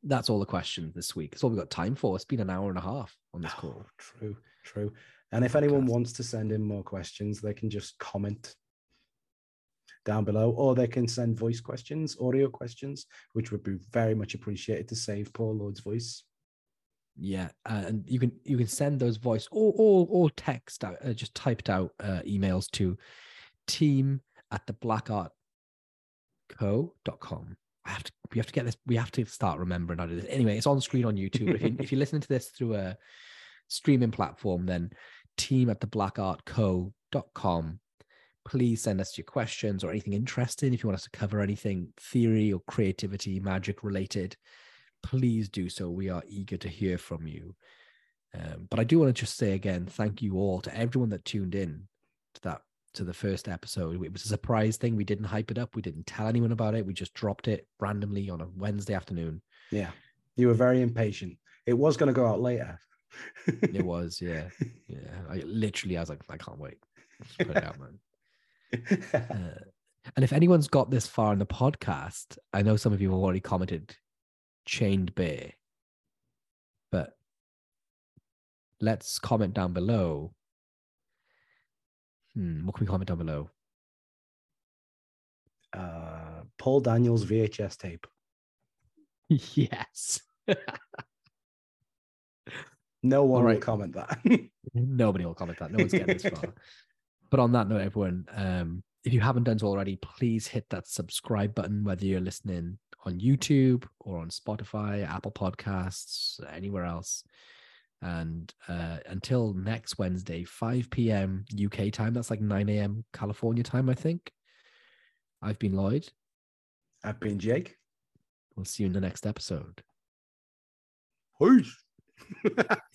that's all the questions this week. It's all we've got time for. It's been an hour and a half on this call. Oh, true, true. And if anyone wants to send in more questions, they can just comment down below, or they can send voice questions, audio questions, which would be very much appreciated to save Paul Lord's voice. Yeah, uh, and you can you can send those voice or or, or text out, uh, just typed out uh, emails to team at the black art co dot com. I have to we have to get this. We have to start remembering how to do this. Anyway, it's on screen on YouTube. If you if you're listening to this through a streaming platform, then team at the black art co dot com. Please send us your questions or anything interesting. If you want us to cover anything theory or creativity, magic related, please do so. We are eager to hear from you. Um, but I do want to just say again, thank you all to everyone that tuned in to that to the first episode. It was a surprise thing. We didn't hype it up. We didn't tell anyone about it. We just dropped it randomly on a Wednesday afternoon. Yeah, you were very impatient. It was going to go out later. It was, yeah, yeah. I literally, I was like, I can't wait. Just put it out, man. Uh, and if anyone's got this far in the podcast, I know some of you have already commented Chained Bear, but let's comment down below. Hmm, what can we comment down below? Uh, Paul Daniels V H S tape. Yes. No one right. will comment that. Nobody will comment that. No one's getting this far. But on that note, everyone, um, if you haven't done so already, please hit that subscribe button, whether you're listening on YouTube or on Spotify, Apple Podcasts, anywhere else. And uh, until next Wednesday, five p.m. U K time, that's like nine a.m. California time, I think. I've been Lloyd. I've been Jake. We'll see you in the next episode. Peace.